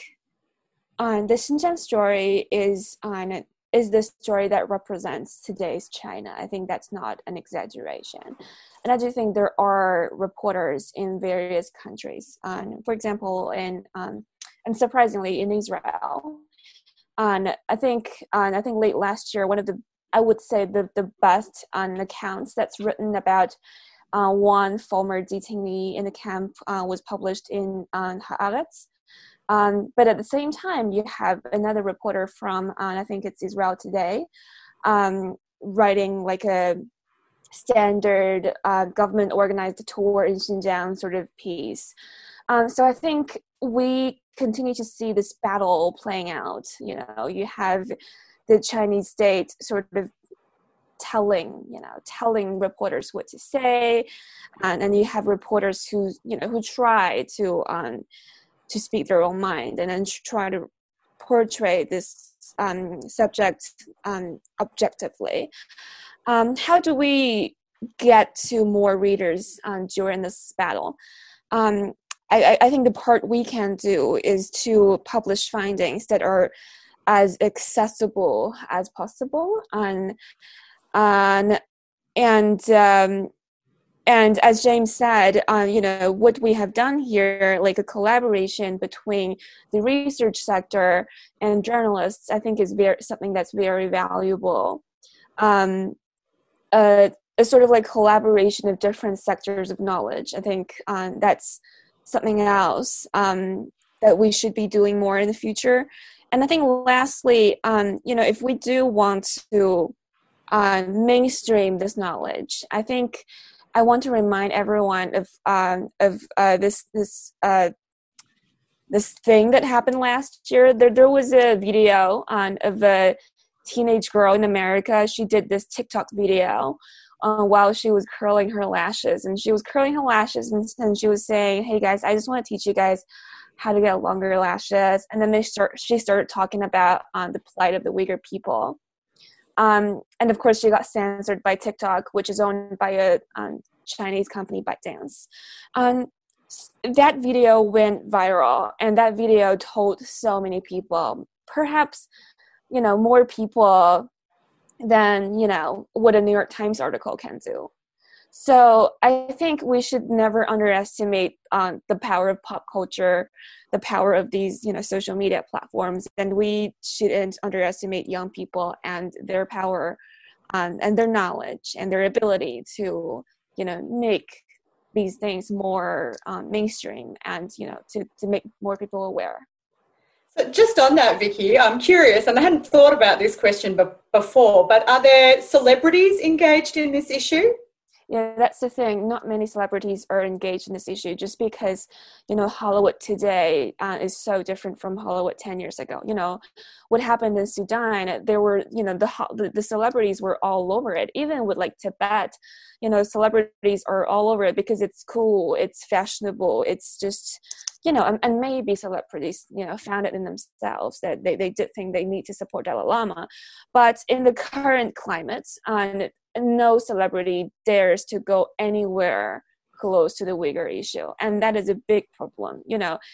um, the Xinjiang story is on uh, is the story that represents today's China. I think that's not an exaggeration. And I do think there are reporters in various countries. Um, for example, in um, and surprisingly in Israel. And I think um, I think late last year, one of the I would say the the best um, accounts that's written about uh, one former detainee in the camp uh, was published in um, Haaretz. Um, but at the same time, you have another reporter from, uh, I think it's Israel Today, um, writing like a standard uh, government-organized tour in Xinjiang sort of piece. Um, so I think we continue to see this battle playing out. You know, you have the Chinese state sort of telling, you know, telling reporters what to say, and then you have reporters who, you know, who try to um, to speak their own mind and then try to portray this um, subject um, objectively. Um, how do we get to more readers um, during this battle? Um, I, I think the part we can do is to publish findings that are as accessible as possible, and and and um, and as James said, uh, you know, what we have done here, like a collaboration between the research sector and journalists, I think is very something that's very valuable. Um, uh, a sort of like collaboration of different sectors of knowledge. I think um, that's something else um, that we should be doing more in the future. And I think lastly, um, you know, if we do want to uh, mainstream this knowledge, I think I want to remind everyone of um, of uh, this this uh, this thing that happened last year. There there was a video on of a teenage girl in America. She did this TikTok video uh, while she was curling her lashes, and she was curling her lashes, and, and she was saying, "Hey guys, I just want to teach you guys how to get longer lashes." And then they start. She started talking about um, the plight of the Uyghur people. Um, and of course, she got censored by TikTok, which is owned by a um, Chinese company, ByteDance. Um, that video went viral, and that video told so many people, perhaps, you know, more people than, you know, what a New York Times article can do. So I think we should never underestimate um, the power of pop culture, the power of these, you know, social media platforms, and we shouldn't underestimate young people and their power um, and their knowledge and their ability to, you know, make these things more um, mainstream and, you know, to, to make more people aware. So just on that, Vicky, I'm curious, and I hadn't thought about this question b- before, but are there celebrities engaged in this issue? Yeah, that's the thing. Not many celebrities are engaged in this issue just because, you know, Hollywood today uh, is so different from Hollywood ten years ago. You know, what happened in Sudan, there were, you know, the, the the celebrities were all over it. Even with like Tibet, you know, celebrities are all over it because it's cool, it's fashionable, it's just, you know, and, and maybe celebrities, you know, found it in themselves that they, they did think they need to support Dalai Lama. But in the current climate, um, no celebrity dares to go anywhere close to the Uyghur issue. And that is a big problem. You know,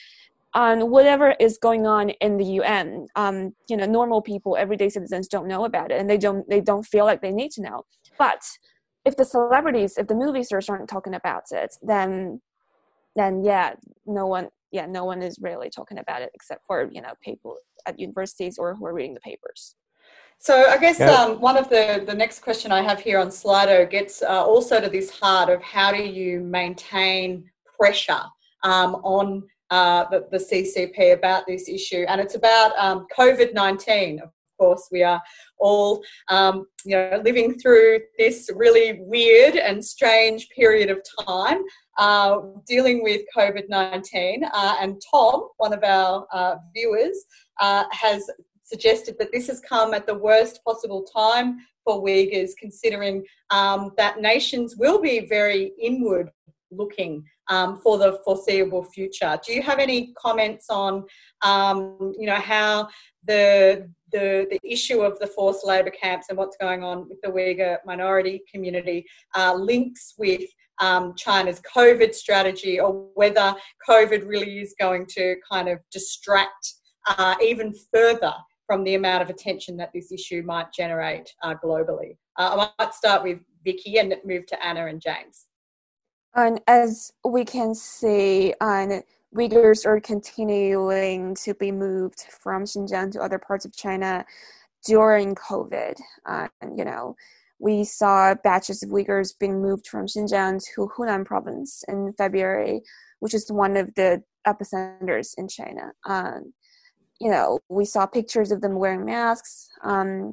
on whatever is going on in the U N. Um, you know, normal people, everyday citizens don't know about it, and they don't they don't feel like they need to know. But if the celebrities, if the movie stars aren't talking about it, then then yeah, no one yeah no one is really talking about it except for, you know, people at universities or who are reading the papers. So I guess Yeah. um, one of the, the next question I have here on Slido gets uh, also to this heart of how do you maintain pressure um, on uh, the, the C C P about this issue. And it's about um, COVID nineteen. Of course, we are all um, you know, living through this really weird and strange period of time uh, dealing with COVID nineteen. Uh, and Tom, one of our uh, viewers, uh, has suggested that this has come at the worst possible time for Uyghurs, considering um, that nations will be very inward looking um, for the foreseeable future. Do you have any comments on, um, you know, how the, the the issue of the forced labour camps and what's going on with the Uyghur minority community uh, links with um, China's COVID strategy, or whether COVID really is going to kind of distract uh, even further from the amount of attention that this issue might generate uh, globally? Uh, I might start with Vicky and move to Anna and James. And as we can see, um, Uyghurs are continuing to be moved from Xinjiang to other parts of China during COVID. Uh, and, you know, we saw batches of Uyghurs being moved from Xinjiang to Hunan province in February, which is one of the epicenters in China. Um, you know, we saw pictures of them wearing masks, um,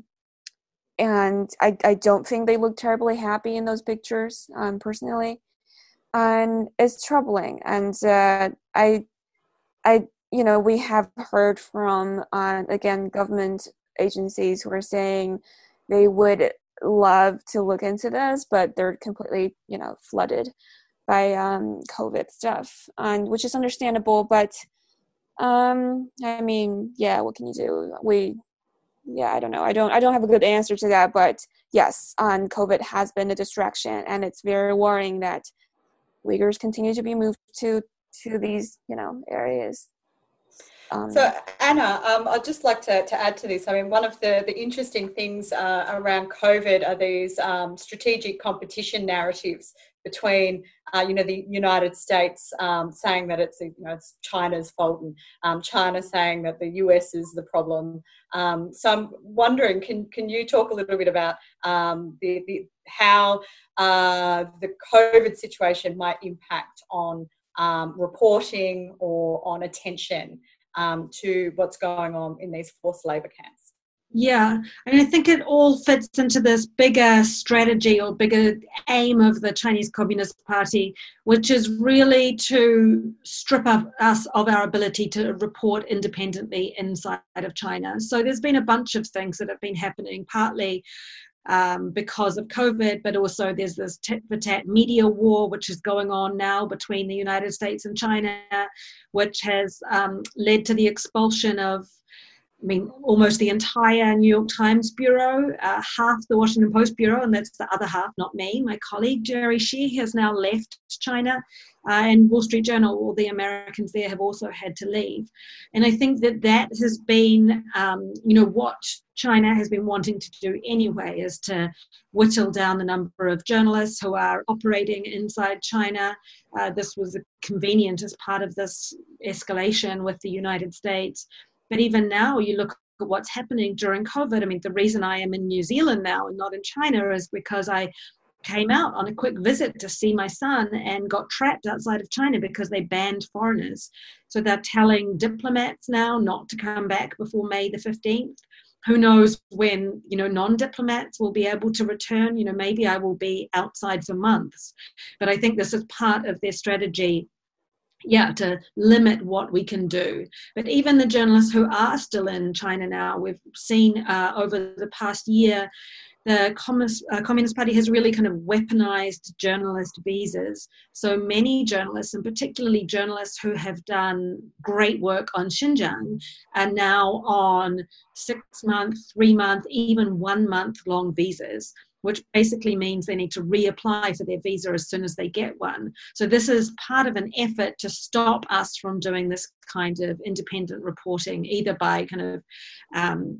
and I, I don't think they look terribly happy in those pictures, um, personally. And it's troubling. And uh, I, I, you know, we have heard from, uh, again, government agencies who are saying they would love to look into this, but they're completely, you know, flooded by um, COVID stuff, and which is understandable. But um, I mean, yeah, what can you do? We, yeah, I don't know. I don't, I don't have a good answer to that. But yes, um, COVID has been a distraction, and it's very worrying that Uyghurs continue to be moved to to these, you know, areas. Um, so Anna, um, I'd just like to, to add to this. I mean, one of the, the interesting things uh, around COVID are these um, strategic competition narratives between, uh, you know, the United States um, saying that it's, you know, it's China's fault, and um, China saying that the U S is the problem. Um, so I'm wondering, can can you talk a little bit about um, the, the how uh, the COVID situation might impact on um, reporting or on attention Um, to what's going on in these forced labour camps? Yeah, and I think it all fits into this bigger strategy or bigger aim of the Chinese Communist Party, which is really to strip up us of our ability to report independently inside of China. So there's been a bunch of things that have been happening, partly Um, because of COVID, but also there's this tit-for-tat media war which is going on now between the United States and China, which has um, led to the expulsion of, I mean, almost the entire New York Times bureau, uh, half the Washington Post bureau, and that's the other half, not me. My colleague Jerry Shi has now left China, uh, and Wall Street Journal, all the Americans there have also had to leave. And I think that that has been, um, you know, what China has been wanting to do anyway, is to whittle down the number of journalists who are operating inside China. Uh, this was convenient as part of this escalation with the United States. But even now, you look at what's happening during COVID. I mean, the reason I am in New Zealand now and not in China is because I came out on a quick visit to see my son and got trapped outside of China because they banned foreigners. So they're telling diplomats now not to come back before May the fifteenth. Who knows when, you know, non-diplomats will be able to return. You know, maybe I will be outside for months. But I think this is part of their strategy, yeah, to limit what we can do. But even the journalists who are still in China now, we've seen uh, over the past year, the Communist, uh, Communist Party has really kind of weaponized journalist visas. So many journalists, and particularly journalists who have done great work on Xinjiang, are now on six-month, three-month, even one-month long visas, which basically means they need to reapply for their visa as soon as they get one. So this is part of an effort to stop us from doing this kind of independent reporting, either by kind of um,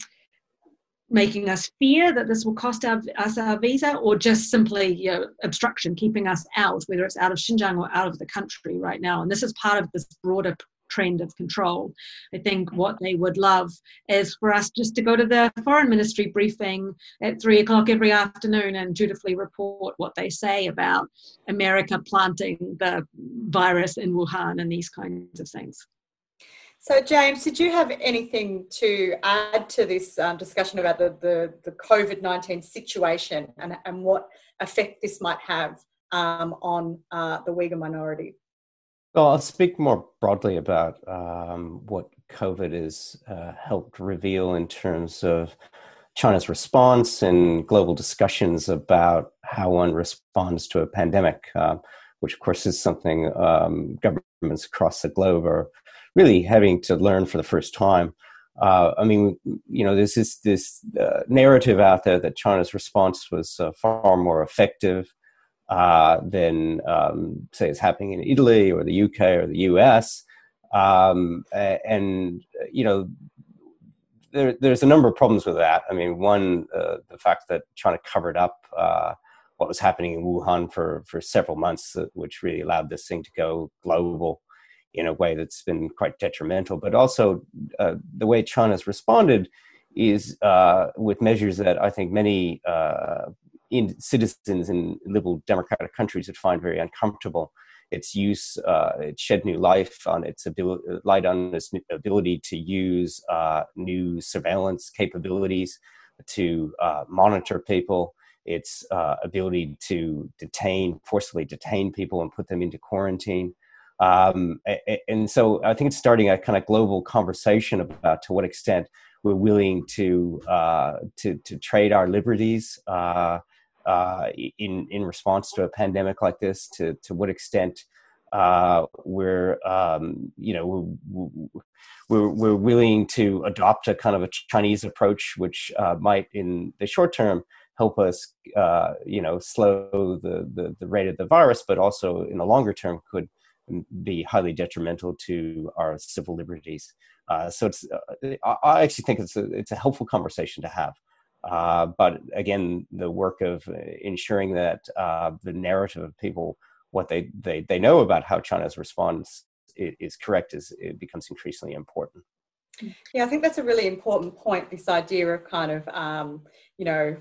making us fear that this will cost our, us our visa, or just simply, you know, obstruction, keeping us out, whether it's out of Xinjiang or out of the country right now. And this is part of this broader trend of control. I think what they would love is for us just to go to the foreign ministry briefing at three o'clock every afternoon and dutifully report what they say about America planting the virus in Wuhan and these kinds of things. So, James, did you have anything to add to this um, discussion about the, the, the COVID nineteen situation and, and what effect this might have um, on uh, the Uyghur minority? Well, I'll speak more broadly about um, what COVID has uh, helped reveal in terms of China's response and global discussions about how one responds to a pandemic, uh, which, of course, is something um, governments across the globe are really having to learn for the first time. Uh, I mean, you know, there's this, this uh, narrative out there that China's response was uh, far more effective uh, than, um, say, it's happening in Italy or the U K or the U S. Um, and, you know, there, there's a number of problems with that. I mean, one, uh, the fact that China covered up uh, what was happening in Wuhan for, for several months, uh, which really allowed this thing to go global in a way that's been quite detrimental. But also uh, the way China's responded is uh, with measures that I think many uh, in citizens in liberal democratic countries would find very uncomfortable. Its use, uh, it shed new life on its ability, light on its ability to use uh, new surveillance capabilities to uh, monitor people, its uh, ability to detain, forcibly detain people and put them into quarantine. Um, and so I think it's starting a kind of global conversation about to what extent we're willing to uh, to, to trade our liberties uh, uh, in in response to a pandemic like this. To to what extent uh, we're um, you know we're, we're we're willing to adopt a kind of a Chinese approach, which uh, might in the short term help us uh, you know slow the, the the rate of the virus, but also in the longer term could be highly detrimental to our civil liberties. Uh, so it's, uh, I actually think it's a, it's a helpful conversation to have. Uh, but again, the work of ensuring that uh, the narrative of people, what they, they, they know about how China's response is, is correct, is it becomes increasingly important. Yeah, I think that's a really important point, this idea of kind of, um, you know,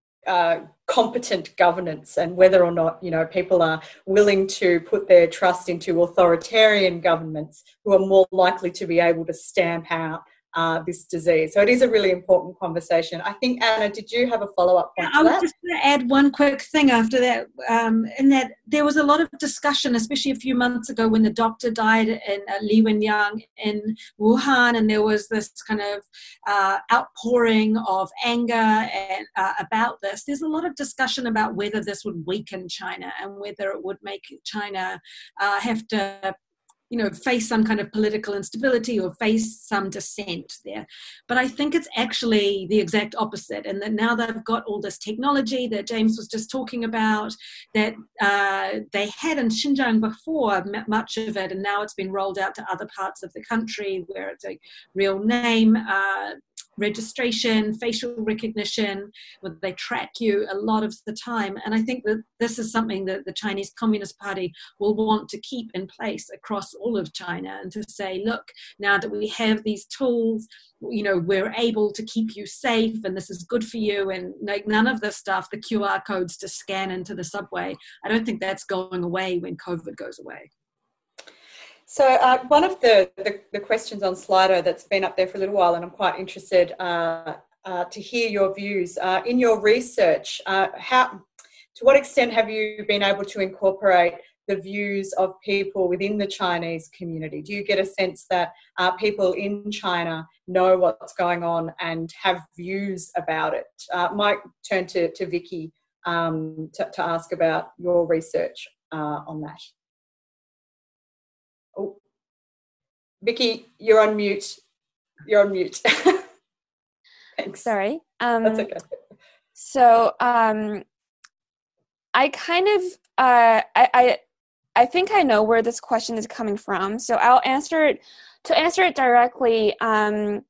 Uh, competent governance and whether or not, you know, people are willing to put their trust into authoritarian governments who are more likely to be able to stamp out uh, this disease. So it is a really important conversation. I think, Anna, did you have a follow-up point yeah, to I that? was just going to add one quick thing after that, um, in that there was a lot of discussion, especially a few months ago when the doctor died in uh, Li Wenliang in Wuhan, and there was this kind of uh, outpouring of anger and, uh, about this. There's a lot of discussion about whether this would weaken China and whether it would make China uh, have to you know, face some kind of political instability or face some dissent there. But I think it's actually the exact opposite, and that now they've got all this technology that James was just talking about, that uh, they had in Xinjiang before, much of it, and now it's been rolled out to other parts of the country where it's a real name uh, registration, facial recognition, where they track you a lot of the time. And I think that this is something that the Chinese Communist Party will want to keep in place across all of China, and to say, look, now that we have these tools, you know, we're able to keep you safe and this is good for you, and like none of this stuff, the Q R codes to scan into the subway, I don't think that's going away when COVID goes away. So uh, one of the, the, the questions on Slido that's been up there for a little while, and I'm quite interested uh, uh, to hear your views. Uh, in your research, uh, how, to what extent have you been able to incorporate the views of people within the Chinese community? Do you get a sense that uh, people in China know what's going on and have views about it? Uh, might turn to, to Vicky um, to, to ask about your research uh, on that. Oh, Vicky, you're on mute. You're on mute. Thanks. Sorry. Um, That's okay. So um, I kind of, uh, I, I, I think I know where this question is coming from. So I'll answer it. To answer it directly, um,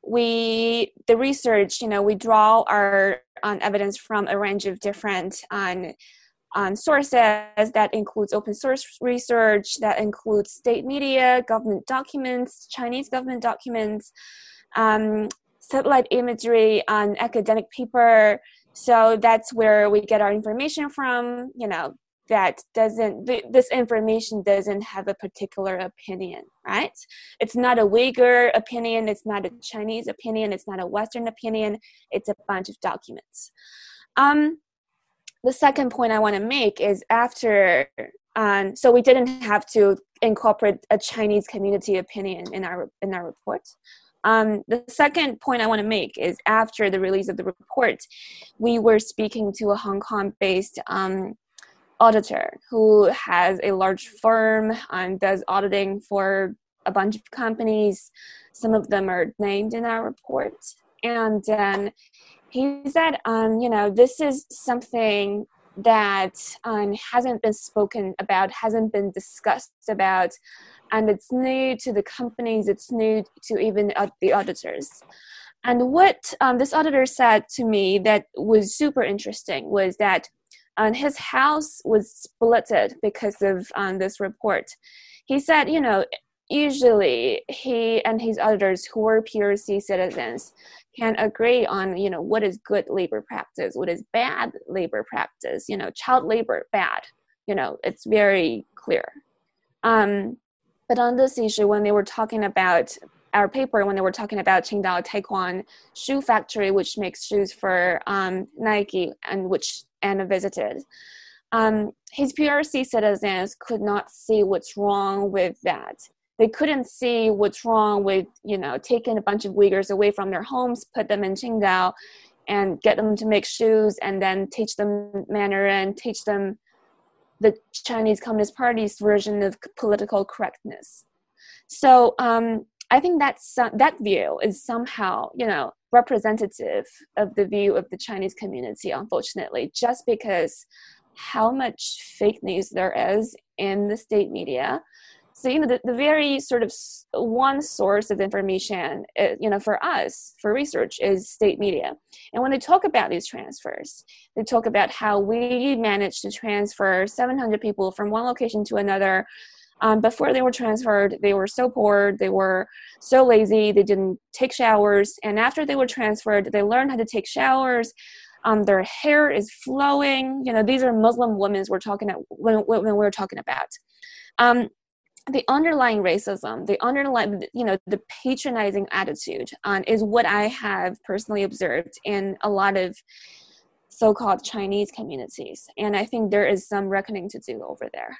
we, the research, you know, we draw our um, evidence from a range of different um, um, sources. That includes open source research, that includes state media, government documents, Chinese government documents, um, satellite imagery, on academic paper. So that's where we get our information from, you know, that doesn't, th- this information doesn't have a particular opinion, right? It's not a Uyghur opinion, it's not a Chinese opinion, it's not a Western opinion, it's a bunch of documents. Um, the second point I want to make is after, um, so we didn't have to incorporate a Chinese community opinion in our in our report. Um, the second point I want to make is after the release of the report, we were speaking to a Hong Kong-based um, auditor who has a large firm and does auditing for a bunch of companies. Some of them are named in our report. And then he said, um, you know, this is something that um, hasn't been spoken about, hasn't been discussed about, and it's new to the companies, it's new to even uh, the auditors. And what um, this auditor said to me that was super interesting was that and his house was splitted because of um, this report. He said, you know, usually he and his auditors who are P R C citizens can agree on, you know, what is good labor practice, what is bad labor practice, you know, child labor, bad, you know, it's very clear. Um, but on this issue, when they were talking about our paper, when they were talking about Qingdao Taekwon shoe factory, which makes shoes for um, Nike and which Anna visited, um, his P R C citizens could not see what's wrong with that. They couldn't see what's wrong with, you know, taking a bunch of Uyghurs away from their homes, put them in Qingdao, and get them to make shoes, and then teach them Mandarin, teach them the Chinese Communist Party's version of political correctness. So um, I think that's, that view is somehow, you know, representative of the view of the Chinese community, unfortunately, just because how much fake news there is in the state media. So, you know, the, the very sort of one source of information, you know, for us, for research, is state media. And when they talk about these transfers, they talk about how we managed to transfer seven hundred people from one location to another. Um, before they were transferred, they were so poor, they were so lazy, they didn't take showers. And after they were transferred, they learned how to take showers. Um, their hair is flowing. You know, these are Muslim women we're talking about, when, when we're talking about. Um, the underlying racism, the underlying, you know, the patronizing attitude um, is what I have personally observed in a lot of so-called Chinese communities. And I think there is some reckoning to do over there.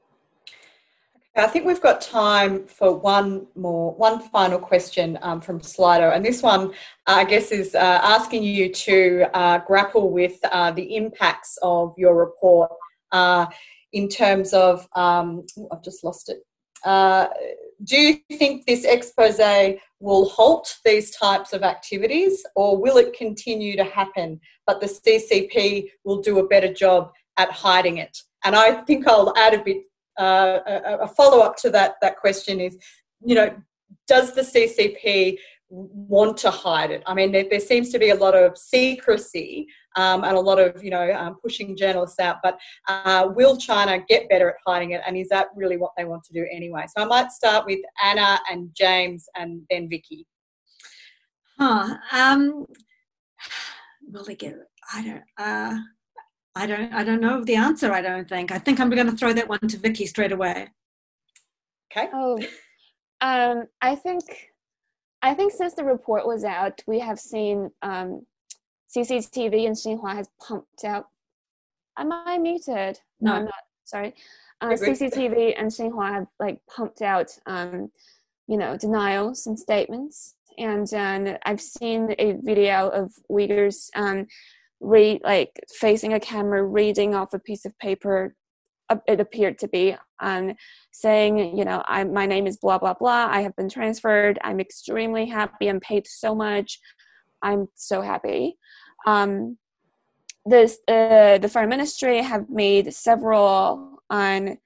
I think we've got time for one more, one final question um, from Slido. And this one, uh, I guess, is uh, asking you to uh, grapple with uh, the impacts of your report uh, in terms of, um, oh, I've just lost it. Uh, do you think this expose will halt these types of activities, or will it continue to happen, but the C C P will do a better job at hiding it? And I think I'll add a bit, uh, a, a follow-up to that, that question is, you know, does the C C P want to hide it? I mean, there, there seems to be a lot of secrecy um, and a lot of, you know, um, pushing journalists out, but uh, will China get better at hiding it, and is that really what they want to do anyway? So I might start with Anna and James and then Vicky. Huh. Um, will they get, I don't, uh, I don't, I don't know the answer, I don't think. I think I'm going to throw that one to Vicky straight away. Okay. Oh, um, I think... I think since the report was out, we have seen um, C C T V and Xinhua has pumped out. Am I muted? No, no I'm not. Sorry. Uh, C C T V and Xinhua have like pumped out, um, you know, denials and statements. And um, I've seen a video of Uyghurs um, read, like facing a camera, reading off a piece of paper. It appeared to be um, saying, you know, I, my name is blah, blah, blah. I have been transferred. I'm extremely happy. I'm paid so much. I'm so happy. Um, this uh, the foreign ministry have made several on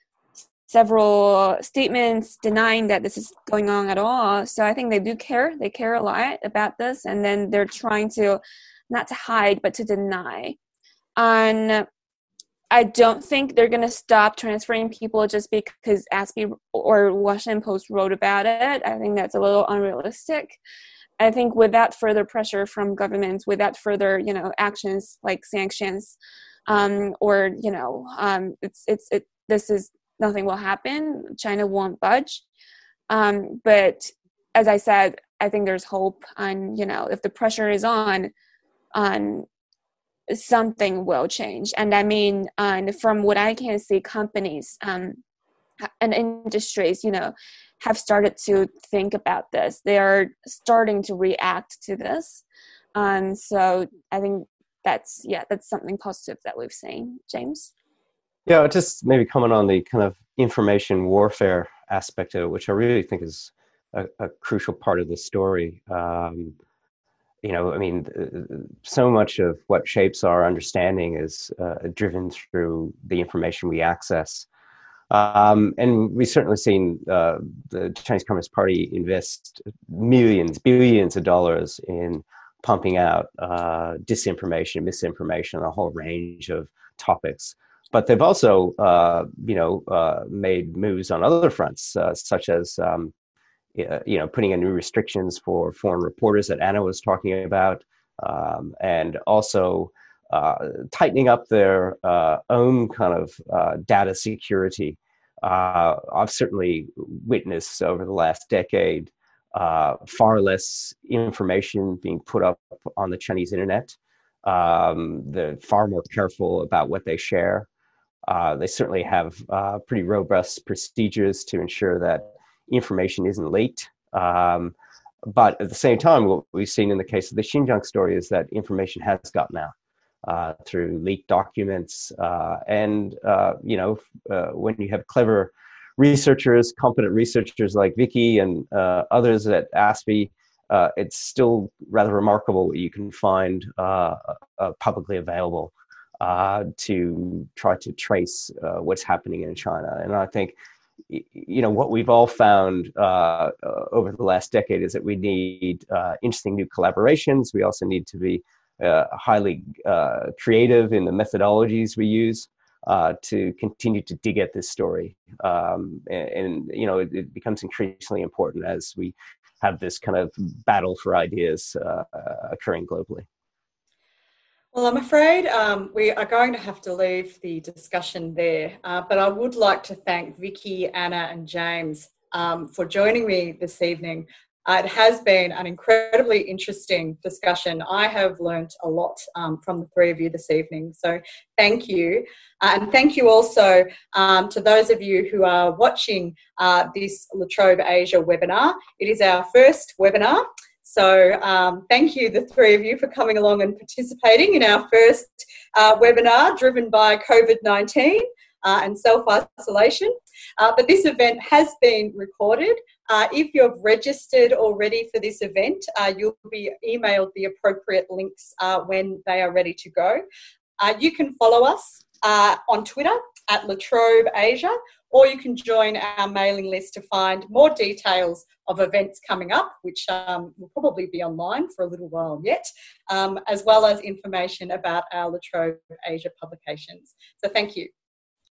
several statements denying that this is going on at all. So I think they do care. They care a lot about this, and then they're trying to not to hide but to deny. And I don't think they're going to stop transferring people just because ASPI or Washington Post wrote about it. I think that's a little unrealistic. I think without further pressure from governments, without further, you know, actions like sanctions, um, or, you know, um, it's, it's, it, this is, nothing will happen. China won't budge. Um, but as I said, I think there's hope on, you know, if the pressure is on, on, something will change. And I mean, uh, from what I can see, companies um, and industries, you know, have started to think about this. They are starting to react to this. Um, so I think that's, yeah, that's something positive that we've seen. James? Yeah, just maybe comment on the kind of information warfare aspect of it, which I really think is a, a crucial part of the story. Um, You know, I mean, so much of what shapes our understanding is uh, driven through the information we access. Um, and we've certainly seen uh, the Chinese Communist Party invest millions, billions of dollars in pumping out uh, disinformation, misinformation, a whole range of topics. But they've also, uh, you know, uh, made moves on other fronts, uh, such as um, you know, putting in new restrictions for foreign reporters that Anna was talking about, um, and also uh, tightening up their uh, own kind of uh, data security. Uh, I've certainly witnessed over the last decade uh, far less information being put up on the Chinese internet. Um, they're far more careful about what they share. Uh, they certainly have uh, pretty robust procedures to ensure that information isn't leaked. Um, but at the same time, what we've seen in the case of the Xinjiang story is that information has gotten out uh, through leaked documents. Uh, and, uh, you know, uh, when you have clever researchers, competent researchers like Vicky and uh, others at ASPI, uh, it's still rather remarkable what you can find uh, uh, publicly available uh, to try to trace uh, what's happening in China. And I think, you know, what we've all found uh, uh, over the last decade is that we need uh, interesting new collaborations. We also need to be uh, highly uh, creative in the methodologies we use uh, to continue to dig at this story. Um, and, and, you know, it, it becomes increasingly important as we have this kind of battle for ideas uh, occurring globally. Well, I'm afraid um, we are going to have to leave the discussion there, uh, but I would like to thank Vicky, Anna and James um, for joining me this evening. Uh, it has been an incredibly interesting discussion. I have learnt a lot um, from the three of you this evening, so thank you. Uh, and thank you also um, to those of you who are watching uh, this La Trobe Asia webinar. It is our first webinar. So um, thank you, the three of you, for coming along and participating in our first uh, webinar driven by COVID nineteen uh, and self-isolation. Uh, but this event has been recorded. Uh, if you've registered already for this event, uh, you'll be emailed the appropriate links uh, when they are ready to go. Uh, you can follow us uh, on Twitter at La Trobe Asia, or you can join our mailing list to find more details of events coming up, which um, will probably be online for a little while yet, um, as well as information about our La Trobe Asia publications. So thank you.